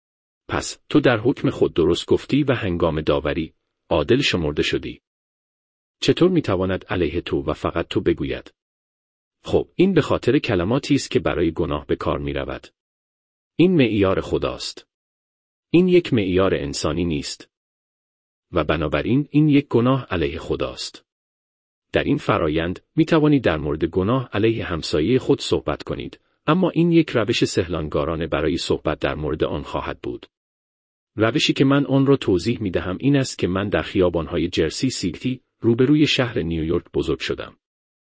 پس تو در حکم خود درست گفتی و هنگام داوری عادل شمرده شدی. چطور می‌تواند علیه تو و فقط تو بگوید؟ خب این به خاطر کلماتی است که برای گناه به کار می‌رود. این معیار خداست. این یک معیار انسانی نیست. و بنابراین این یک گناه علیه خداست. در این فرایند می توانید در مورد گناه علیه همسایه خود صحبت کنید، اما این یک روش سهلانگارانه برای صحبت در مورد آن خواهد بود. روشی که من آن را توضیح می دهم این است که من در خیابان‌های جرسی سیتی روبروی شهر نیویورک بزرگ شدم.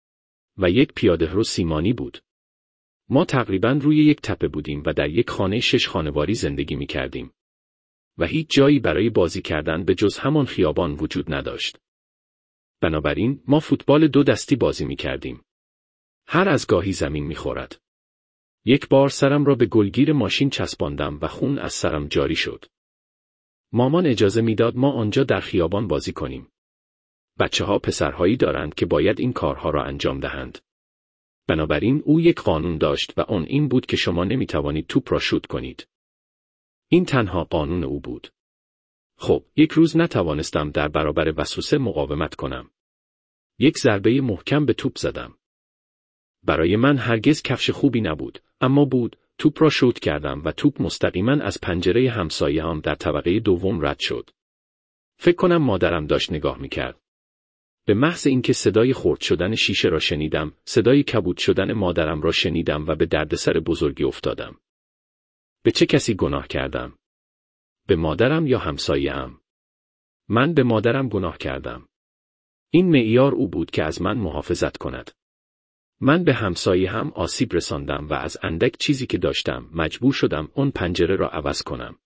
و یک پیادهرو سیمانی بود. ما تقریباً روی یک تپه بودیم و در یک خانه 6 خانواری زندگی می کردیم. و هیچ جایی برای بازی کردن به جز همان خیابان وجود نداشت. بنابراین ما فوتبال 2 دستی بازی می کردیم. هر از گاهی زمین می خورد. یک بار سرم را به گلگیر ماشین چسباندم و خون از سرم جاری شد. مامان اجازه میداد ما آنجا در خیابان بازی کنیم. بچه‌ها پسرهایی دارند که باید این کارها را انجام دهند. بنابراین او یک قانون داشت و آن این بود که شما نمی‌توانید توپ را شوت کنید. این تنها قانون او بود. خب، یک روز نتوانستم در برابر وسوسه مقاومت کنم. یک ضربه محکم به توپ زدم. برای من هرگز کفش خوبی نبود، اما بود. توپ را شوت کردم و توپ مستقیما از پنجره همسایه‌ام در طبقه دوم رد شد. فکر کنم مادرم داشت نگاه می‌کرد. به محض اینکه صدای خرد شدن شیشه را شنیدم، صدای کبود شدن مادرم را شنیدم و به دردسر بزرگی افتادم. به چه کسی گناه کردم؟ به مادرم یا همسایه‌ام؟ من به مادرم گناه کردم. این معیار او بود که از من محافظت کند. من به همسایه‌ام آسیب رساندم و از اندک چیزی که داشتم مجبور شدم اون پنجره را عوض کنم.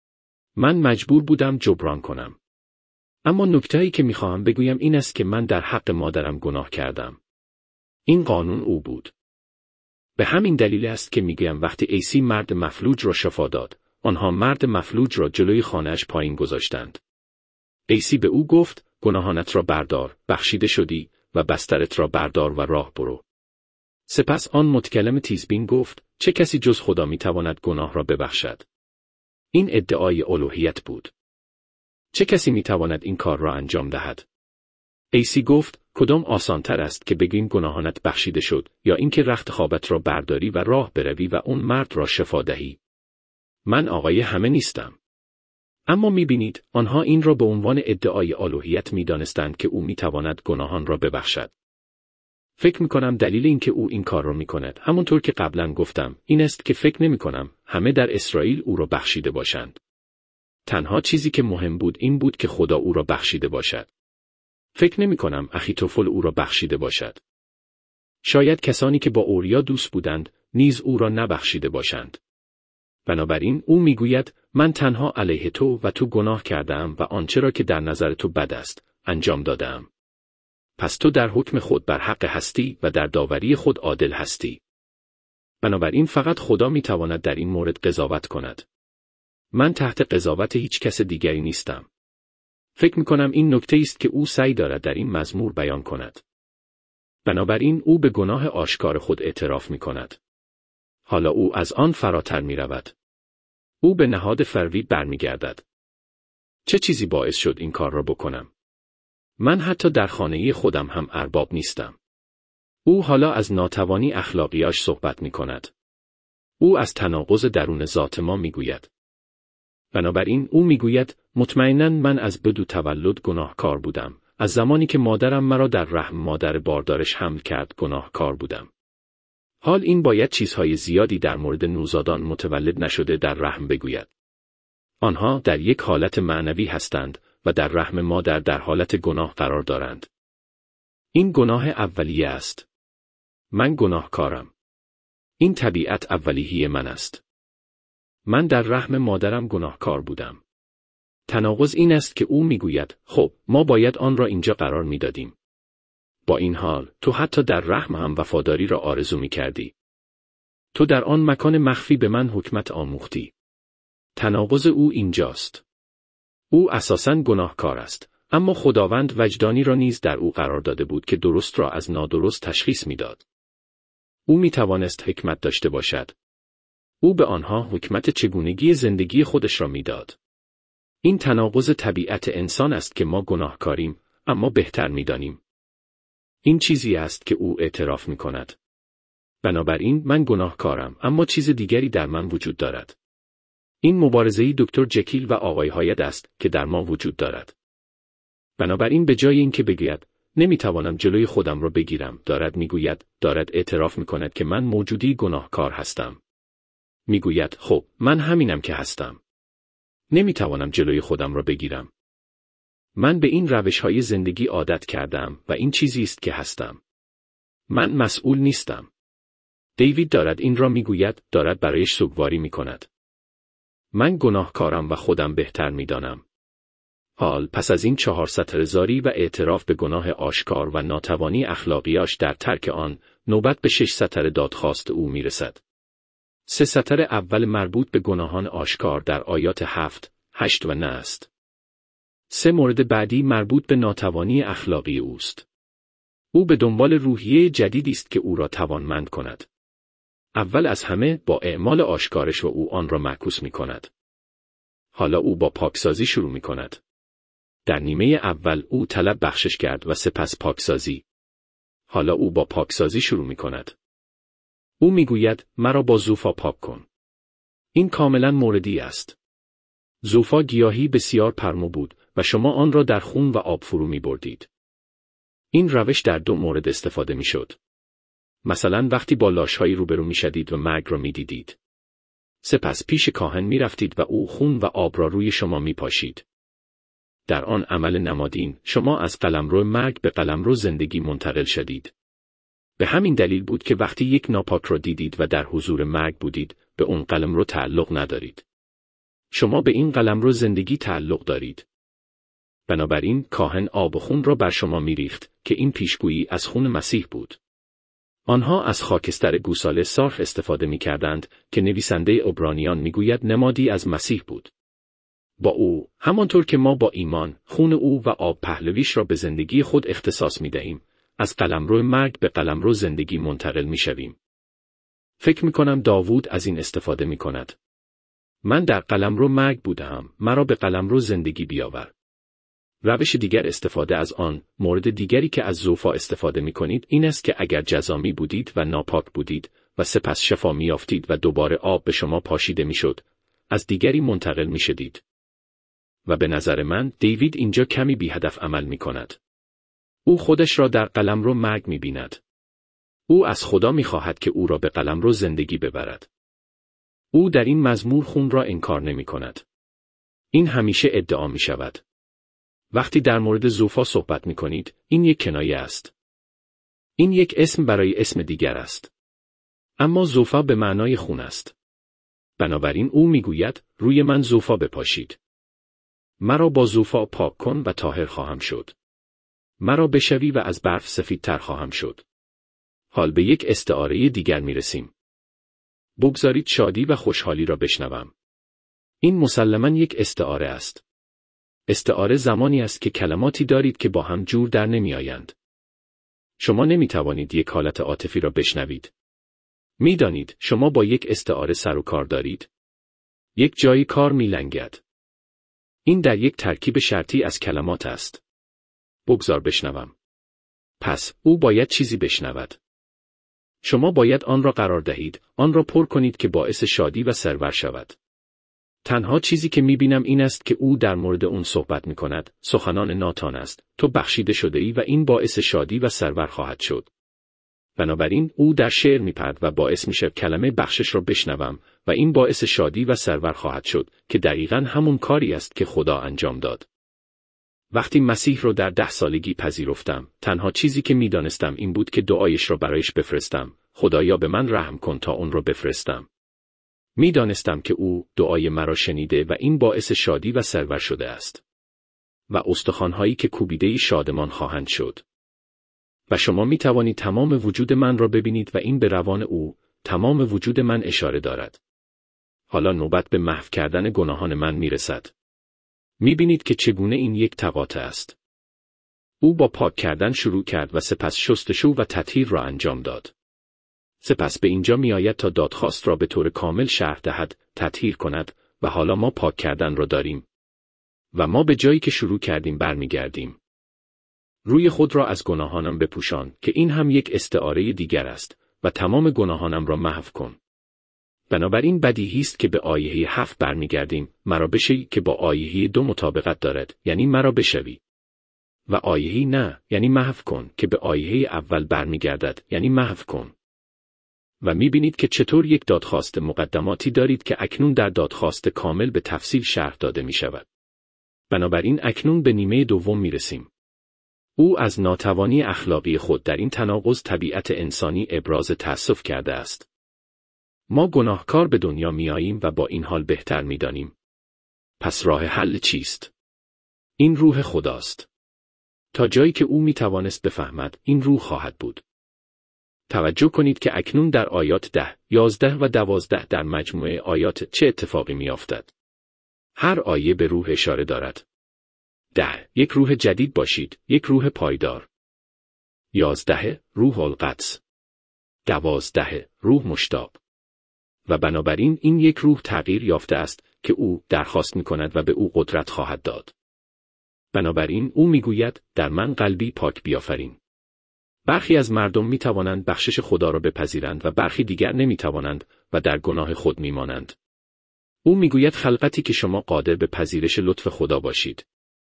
من مجبور بودم جبران کنم. اما نکته‌ای که می‌خواهم بگویم این است که من در حق مادرم گناه کردم. این قانون او بود. به همین دلیل است که می‌گویم وقتی ایسی مرد مفلوج را شفا داد، آنها مرد مفلوج را جلوی خانه‌اش پایین گذاشتند. ایسی به او گفت: گناهانت را بردار، بخشیده شدی، و بسترت را بردار و راه برو. سپس آن متکلم تیزبین گفت: چه کسی جز خدا می‌تواند گناه را ببخشد؟ این ادعای الوهیت بود. چه کسی می‌تواند این کار را انجام دهد؟ ایسی گفت: کدام آسان‌تر است که بگیم گناهانت بخشیده شد، یا اینکه رخت خوابت را برداری و راه بروی و اون مرد را شفا دهی؟ من آقای همه نیستم. اما می‌بینید، آنها این را به عنوان ادعای الوهیت می‌دانستند که او می‌تواند گناهان را ببخشد. فکر می‌کنم دلیل اینکه او این کار را می‌کند، همونطور که قبلا گفتم، این است که فکر نمی‌کنم همه در اسرائیل او را بخشیده باشند. تنها چیزی که مهم بود این بود که خدا او را بخشیده باشد. فکر نمی‌کنم اخیتوفل او را بخشیده باشد. شاید کسانی که با اوریا دوست بودند، نیز او را نبخشیده باشند. بنابراین او میگوید: من تنها علیه تو و تو گناه کردم و آنچه را که در نظر تو بد است، انجام دادم. پس تو در حکم خود بر حق هستی و در داوری خود عادل هستی. بنابراین فقط خدا میتواند در این مورد قضاوت کند. من تحت قضاوت هیچ کس دیگری نیستم. فکر میکنم این نکته است که او سعی دارد در این مزمور بیان کند. بنابراین او به گناه آشکار خود اعتراف میکند. حالا او از آن فراتر میرود. او به نهاد فروی برمیگردد. چه چیزی باعث شد این کار را بکنم؟ من حتی در خانه خودم هم ارباب نیستم. او حالا از ناتوانی اخلاقیاش صحبت میکند. او از تناقض درون ذات ما میگوید. بنابراین او میگوید: مطمئناً من از بدو تولد گناهکار بودم. از زمانی که مادرم مرا در رحم مادر باردارش حمل کرد گناهکار بودم. حال این باید چیزهای زیادی در مورد نوزادان متولد نشده در رحم بگوید. آنها در یک حالت معنوی هستند و در رحم مادر در حالت گناه قرار دارند. این گناه اولیه است. من گناهکارم. این طبیعت اولیه من است. من در رحم مادرم گناهکار بودم. تناقض این است که او میگوید: خب، ما باید آن را اینجا قرار میدادیم. با این حال، تو حتی در رحم هم وفاداری را آرزو میکردی. تو در آن مکان مخفی به من حکمت آموختی. تناقض او اینجاست. او اساساً گناهکار است، اما خداوند وجدانی را نیز در او قرار داده بود که درست را از نادرست تشخیص میداد. او میتوانست حکمت داشته باشد. او به آنها حکمت چگونگی زندگی خودش را میداد. این تناقض طبیعت انسان است که ما گناهکاریم، اما بهتر میدانیم. این چیزی است که او اعتراف میکند. بنابراین من گناهکارم، اما چیز دیگری در من وجود دارد. این مبارزه‌ای دکتر جکیل و آقای هاید است که در ما وجود دارد. بنابراین به جای اینکه بگوید: نمیتوانم جلوی خودم را بگیرم، دارد اعتراف میکند که من موجودی گناهکار هستم. میگوید: خب، من همینم که هستم. نمیتوانم جلوی خودم را بگیرم. من به این روش‌های زندگی عادت کردم و این چیزی است که هستم. من مسئول نیستم. دیوید دارد این را میگوید، دارد برایش سوگواری میکند. من گناهکارم و خودم بهتر میدانم. حال پس از این 4 سطر زاری و اعتراف به گناه آشکار و ناتوانی اخلاقیاش در ترک آن، نوبت به 6 سطر دادخواست او میرسد. 3 سطر اول مربوط به گناهان آشکار در آیات 7، 8 و 9 است. 3 مورد بعدی مربوط به ناتوانی اخلاقی اوست. او به دنبال روحیه جدیدی است که او را توانمند کند. اول از همه با اعمال آشکارش و او آن را معکوس می کند. حالا او با پاکسازی شروع می کند. در نیمه اول او طلب بخشش کرد و سپس پاکسازی. حالا او با پاکسازی شروع می کند. او می گوید مرا با زوفا پاک کن. این کاملا موردی است. زوفا گیاهی بسیار پرمو بود و شما آن را در خون و آب فرو می بردید. این روش در 2 مورد استفاده می شد. مثلا وقتی با لاشهایی روبرو می شدید و مرگ را می دیدید. سپس پیش کاهن می رفتید و او خون و آب را روی شما می پاشید. در آن عمل نمادین شما از قلمرو مرگ به قلمرو زندگی منتقل شدید. به همین دلیل بود که وقتی یک ناپاک را دیدید و در حضور مرگ بودید به اون قلمرو تعلق ندارید. شما به این قلمرو زندگی تعلق دارید. بنابراین کاهن آب و خون را بر شما می ریخت که این پیشگویی از خون مسیح بود. آنها از خاکستر گوساله سرخ استفاده می کردند که نویسنده عبرانیان می گوید نمادی از مسیح بود. با او، همانطور که ما با ایمان، خون او و آب پهلویش را به زندگی خود اختصاص می دهیم، از قلمرو مرگ به قلمرو زندگی منتقل می شویم. فکر می کنم داوود از این استفاده می کند. من در قلمرو مرگ بودم، مرا به قلمرو زندگی بیاور. روش دیگر استفاده از آن، مورد دیگری که از زوفا استفاده می کنید این است که اگر جزامی بودید و ناپاک بودید و سپس شفا می یافتید و دوباره آب به شما پاشیده می شد، از دیگری منتقل می شدید. و به نظر من دیوید اینجا کمی بی هدف عمل می کند. او خودش را در قلمرو مرگ می بیند. او از خدا می خواهد که او را به قلمرو زندگی ببرد. او در این مزمور خون را انکار نمی کند. این همیشه ادعا می شود. وقتی در مورد زوفا صحبت می کنید، این یک کنایه است. این یک اسم برای اسم دیگر است. اما زوفا به معنای خون است. بنابراین او می گوید روی من زوفا بپاشید. مرا با زوفا پاک کن و طاهر خواهم شد. مرا بشوی و از برف سفیدتر خواهم شد. حال به یک استعاره دیگر می رسیم. بگذارید شادی و خوشحالی را بشنوم. این مسلماً یک استعاره است. استعاره زمانی است که کلماتی دارید که با هم جور در نمی آیند. شما نمی توانید یک حالت عاطفی را بشنوید. می دانید شما با یک استعاره سر و کار دارید. یک جایی کار می لنگد. این در یک ترکیب شرطی از کلمات است. بگذار بشنوم. پس او باید چیزی بشنود. شما باید آن را قرار دهید، آن را پر کنید که باعث شادی و سرور شود. تنها چیزی که می‌بینم این است که او در مورد اون صحبت می‌کند، سخنان ناتان است، تو بخشیده شده‌ای و این باعث شادی و سرور خواهد شد. بنابراین او در شعر می‌پرد و باعث میشه کلمه بخشش را بشنوم و این باعث شادی و سرور خواهد شد که دقیقاً همون کاری است که خدا انجام داد. وقتی مسیح رو در 10 سالگی پذیرفتم، تنها چیزی که می‌دانستم این بود که دعایش را برایش بفرستم، خدایا به من رحم کن تا اون رو بفرستم. می‌دانستم که او دعای مرا شنیده و این باعث شادی و سرور شده است. و استخوان‌هایی که کوبیده‌ای شادمان خواهند شد. و شما می‌توانید تمام وجود من را ببینید و این به روان او، تمام وجود من اشاره دارد. حالا نوبت به محو کردن گناهان من می‌رسد. می‌بینید که چگونه این یک تقاطع است. او با پاک کردن شروع کرد و سپس شستشو و تطهیر را انجام داد. سپس به اینجا می‌آید تا دادخواست را به طور کامل شرح دهد، تطهیر کند و حالا ما پاک کردن را داریم. و ما به جایی که شروع کردیم برمیگردیم. روی خود را از گناهانم بپوشان که این هم یک استعاره دیگر است و تمام گناهانم را محو کن. بنابراین بدیهی است که به آیه 7 برمیگردیم، مرا بشوی که با آیه 2 مطابقت دارد، یعنی مرا بشوی. و آیه نه، یعنی محو کن که به آیه اول برمیگردد، یعنی محو کن. و می‌بینید که چطور یک دادخواست مقدماتی دارید که اکنون در دادخواست کامل به تفصیل شرح داده می‌شود. بنابراین اکنون به نیمه دوم می‌رسیم. او از ناتوانی اخلاقی خود در این تناقض طبیعت انسانی ابراز تأسف کرده است. ما گناهکار به دنیا میاییم و با این حال بهتر می‌دانیم. پس راه حل چیست؟ این روح خداست. تا جایی که او می‌توانست بفهمد، این روح خواهد بود. توجه کنید که اکنون در آیات 10، 11 و 12 در مجموعه آیات چه اتفاقی می‌افتد. هر آیه به روح اشاره دارد. 10. یک روح جدید باشید، یک روح پایدار. 11. روح القدس. 12. روح مشتاق. و بنابراین این یک روح تغییر یافته است که او درخواست می‌کند و به او قدرت خواهد داد. بنابراین او می‌گوید در من قلبی پاک بیافرین. برخی از مردم می‌توانند بخشش خدا را بپذیرند و برخی دیگر نمی‌توانند و در گناه خود می‌مانند. او می‌گوید خلقتی که شما قادر به پذیرش لطف خدا باشید.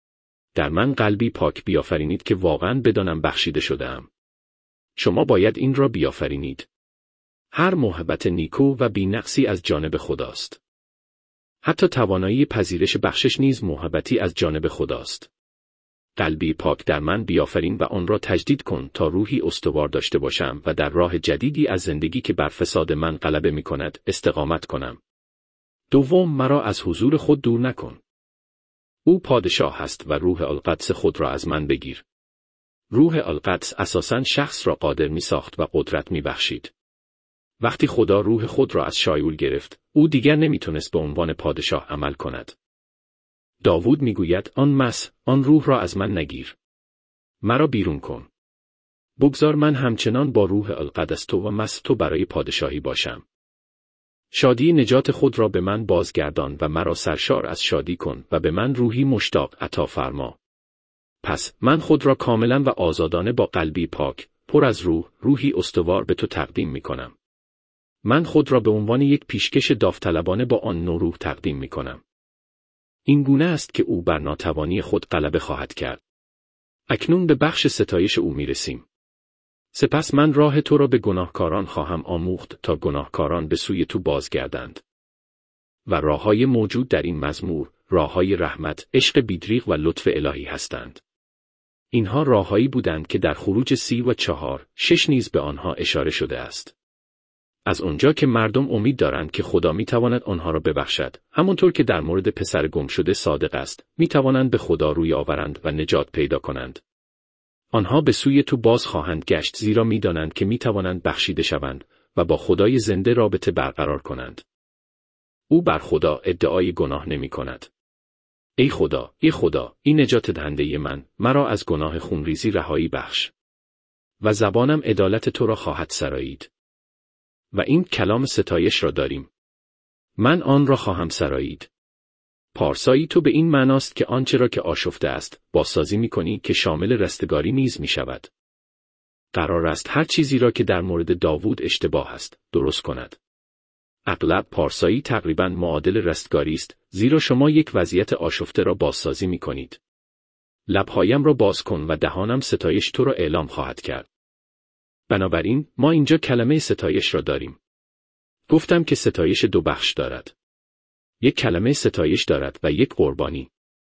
در من قلبی پاک بیافرینید که واقعاً بدانم بخشیده شده‌ام. شما باید این را بیافرینید. هر محبت نیکو و بی‌نقصی از جانب خداست. حتی توانایی پذیرش بخشش نیز محبتی از جانب خداست. قلبی پاک در من بیافرین و آن را تجدید کن تا روحی استوار داشته باشم و در راه جدیدی از زندگی که بر فساد من غلبه می‌کند استقامت کنم. دوم، مرا از حضور خود دور نکن. او پادشاه است و روح القدس خود را از من بگیر. روح القدس اساساً شخص را قادر می‌ساخت و قدرت می‌بخشید. وقتی خدا روح خود را از شایول گرفت، او دیگر نمی‌تونست به عنوان پادشاه عمل کند. داوود می‌گوید آن روح را از من نگیر. مرا بیرون کن. بگذار من همچنان با روح القدس تو برای پادشاهی باشم. شادی نجات خود را به من بازگردان و مرا سرشار از شادی کن و به من روحی مشتاق عطا فرما. پس من خود را کاملا و آزادانه با قلبی پاک، پر از روحی استوار به تو تقدیم می‌کنم. من خود را به عنوان یک پیشکش داوطلبانه با آن نوع روح تقدیم می‌کنم. این گونه است که او بر ناتوانی خود غلبه خواهد کرد. اکنون به بخش ستایش او می‌رسیم. سپس من راه تو را به گناهکاران خواهم آموخت تا گناهکاران به سوی تو بازگردند. و راه‌های موجود در این مزمور، راه‌های رحمت، عشق بیدریغ و لطف الهی هستند. اینها راه‌هایی بودند که در خروج 34:6 نیز به آنها اشاره شده است. از آنجا که مردم امید دارند که خدا می‌تواند آنها را ببخشد، همانطور که در مورد پسر گم شده صادق است، می‌توانند به خدا روی آورند و نجات پیدا کنند. آنها به سوی تو باز خواهند گشت زیرا می‌دانند که می‌توانند بخشیده شوند و با خدای زنده رابطه برقرار کنند. او بر خدا ادعای گناه نمی‌کند. ای خدا، این نجات دهنده من، مرا از گناه خونریزی رهایی بخش. و زبانم عدالت تو را خواهد سرایید. و این کلام ستایش را داریم. من آن را خواهم سرایید. پارسایی تو به این معناست که آنچه را که آشفته است، بازسازی می‌کنی که شامل رستگاری نیز می‌شود. قرار است هر چیزی را که در مورد داوود اشتباه است، درست کند. اغلب پارسایی تقریباً معادل رستگاری است، زیرا شما یک وضعیت آشفته را بازسازی می‌کنید. لب‌هایم را باز کن و دهانم ستایش تو را اعلام خواهد کرد. بنابراین ما اینجا کلمه ستایش را داریم. گفتم که ستایش دو بخش دارد. یک کلمه ستایش دارد و یک قربانی.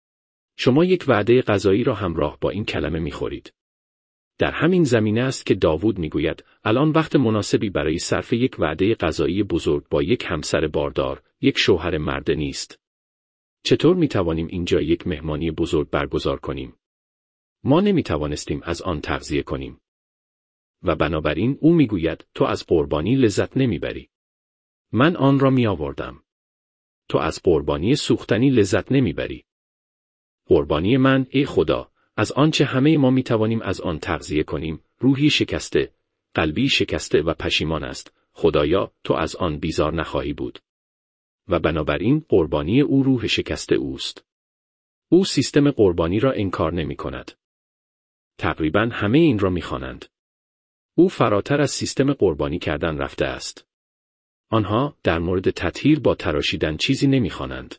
شما یک وعده غذایی را همراه با این کلمه می‌خورید. در همین زمینه است که داوود می‌گوید الان وقت مناسبی برای صرف یک وعده غذایی بزرگ با یک همسر باردار، یک شوهر مرد نیست. چطور می‌توانیم اینجا یک مهمانی بزرگ برگزار کنیم؟ ما نمی‌توانستیم از آن تغذیه کنیم. و بنابراین او می‌گوید تو از قربانی لذت نمی‌بری. من آن را می‌آوردم. تو از قربانی سوختنی لذت نمی‌بری. قربانی من، ای خدا، از آنچه همه ما می‌توانیم از آن تغذیه کنیم، روحی شکسته، قلبی شکسته و پشیمان است. خدایا، تو از آن بیزار نخواهی بود. و بنابراین قربانی او روح شکسته اوست. او سیستم قربانی را انکار نمی‌کند. تقریباً همه این را می‌خوانند. او فراتر از سیستم قربانی کردن رفته است. آنها در مورد تطهیر با تراشیدن چیزی نمی‌خوانند.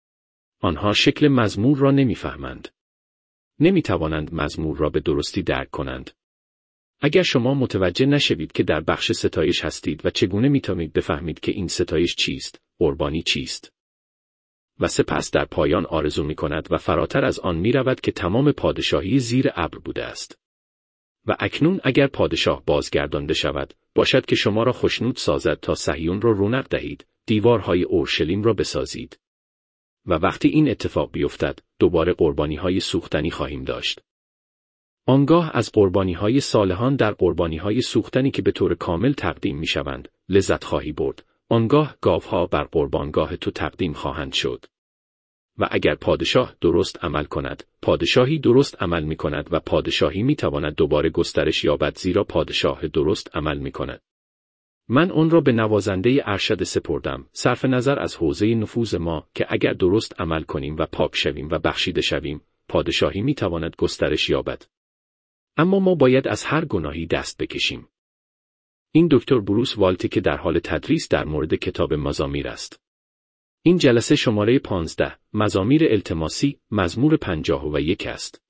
آنها شکل مزمور را نمی‌فهمند. نمی‌توانند مزمور را به درستی درک کنند. اگر شما متوجه نشوید که در بخش ستایش هستید و چگونه می‌توانید بفهمید که این ستایش چیست، قربانی چیست. و سپس در پایان آرزو می‌کند و فراتر از آن می‌رود که تمام پادشاهی زیر ابر بوده است. و اکنون اگر پادشاه بازگردانده شود، باشد که شما را خوشنود سازد تا صهیون را رونق دهید، دیوارهای اورشلیم را بسازید. و وقتی این اتفاق بیفتد، دوباره قربانی‌های سوختنی خواهیم داشت. آنگاه از قربانی‌های صالحان در قربانی‌های سوختنی که به طور کامل تقدیم می‌شوند، لذت خواهی برد. آنگاه گاوها بر قربانگاه تو تقدیم خواهند شد. و اگر پادشاه درست عمل کند، پادشاهی درست عمل می کند و پادشاهی می تواند دوباره گسترش یابد زیرا پادشاه درست عمل می کند. من آن را به نوازنده ارشد سپردم، صرف نظر از حوزه نفوذ ما که اگر درست عمل کنیم و پاک شویم و بخشیده شویم، پادشاهی می تواند گسترش یابد. اما ما باید از هر گناهی دست بکشیم. این دکتر بروس والتی که در حال تدریس در مورد کتاب مزامیر است. این جلسه شماره 15 مزامیر التماسی مزمور 51 است.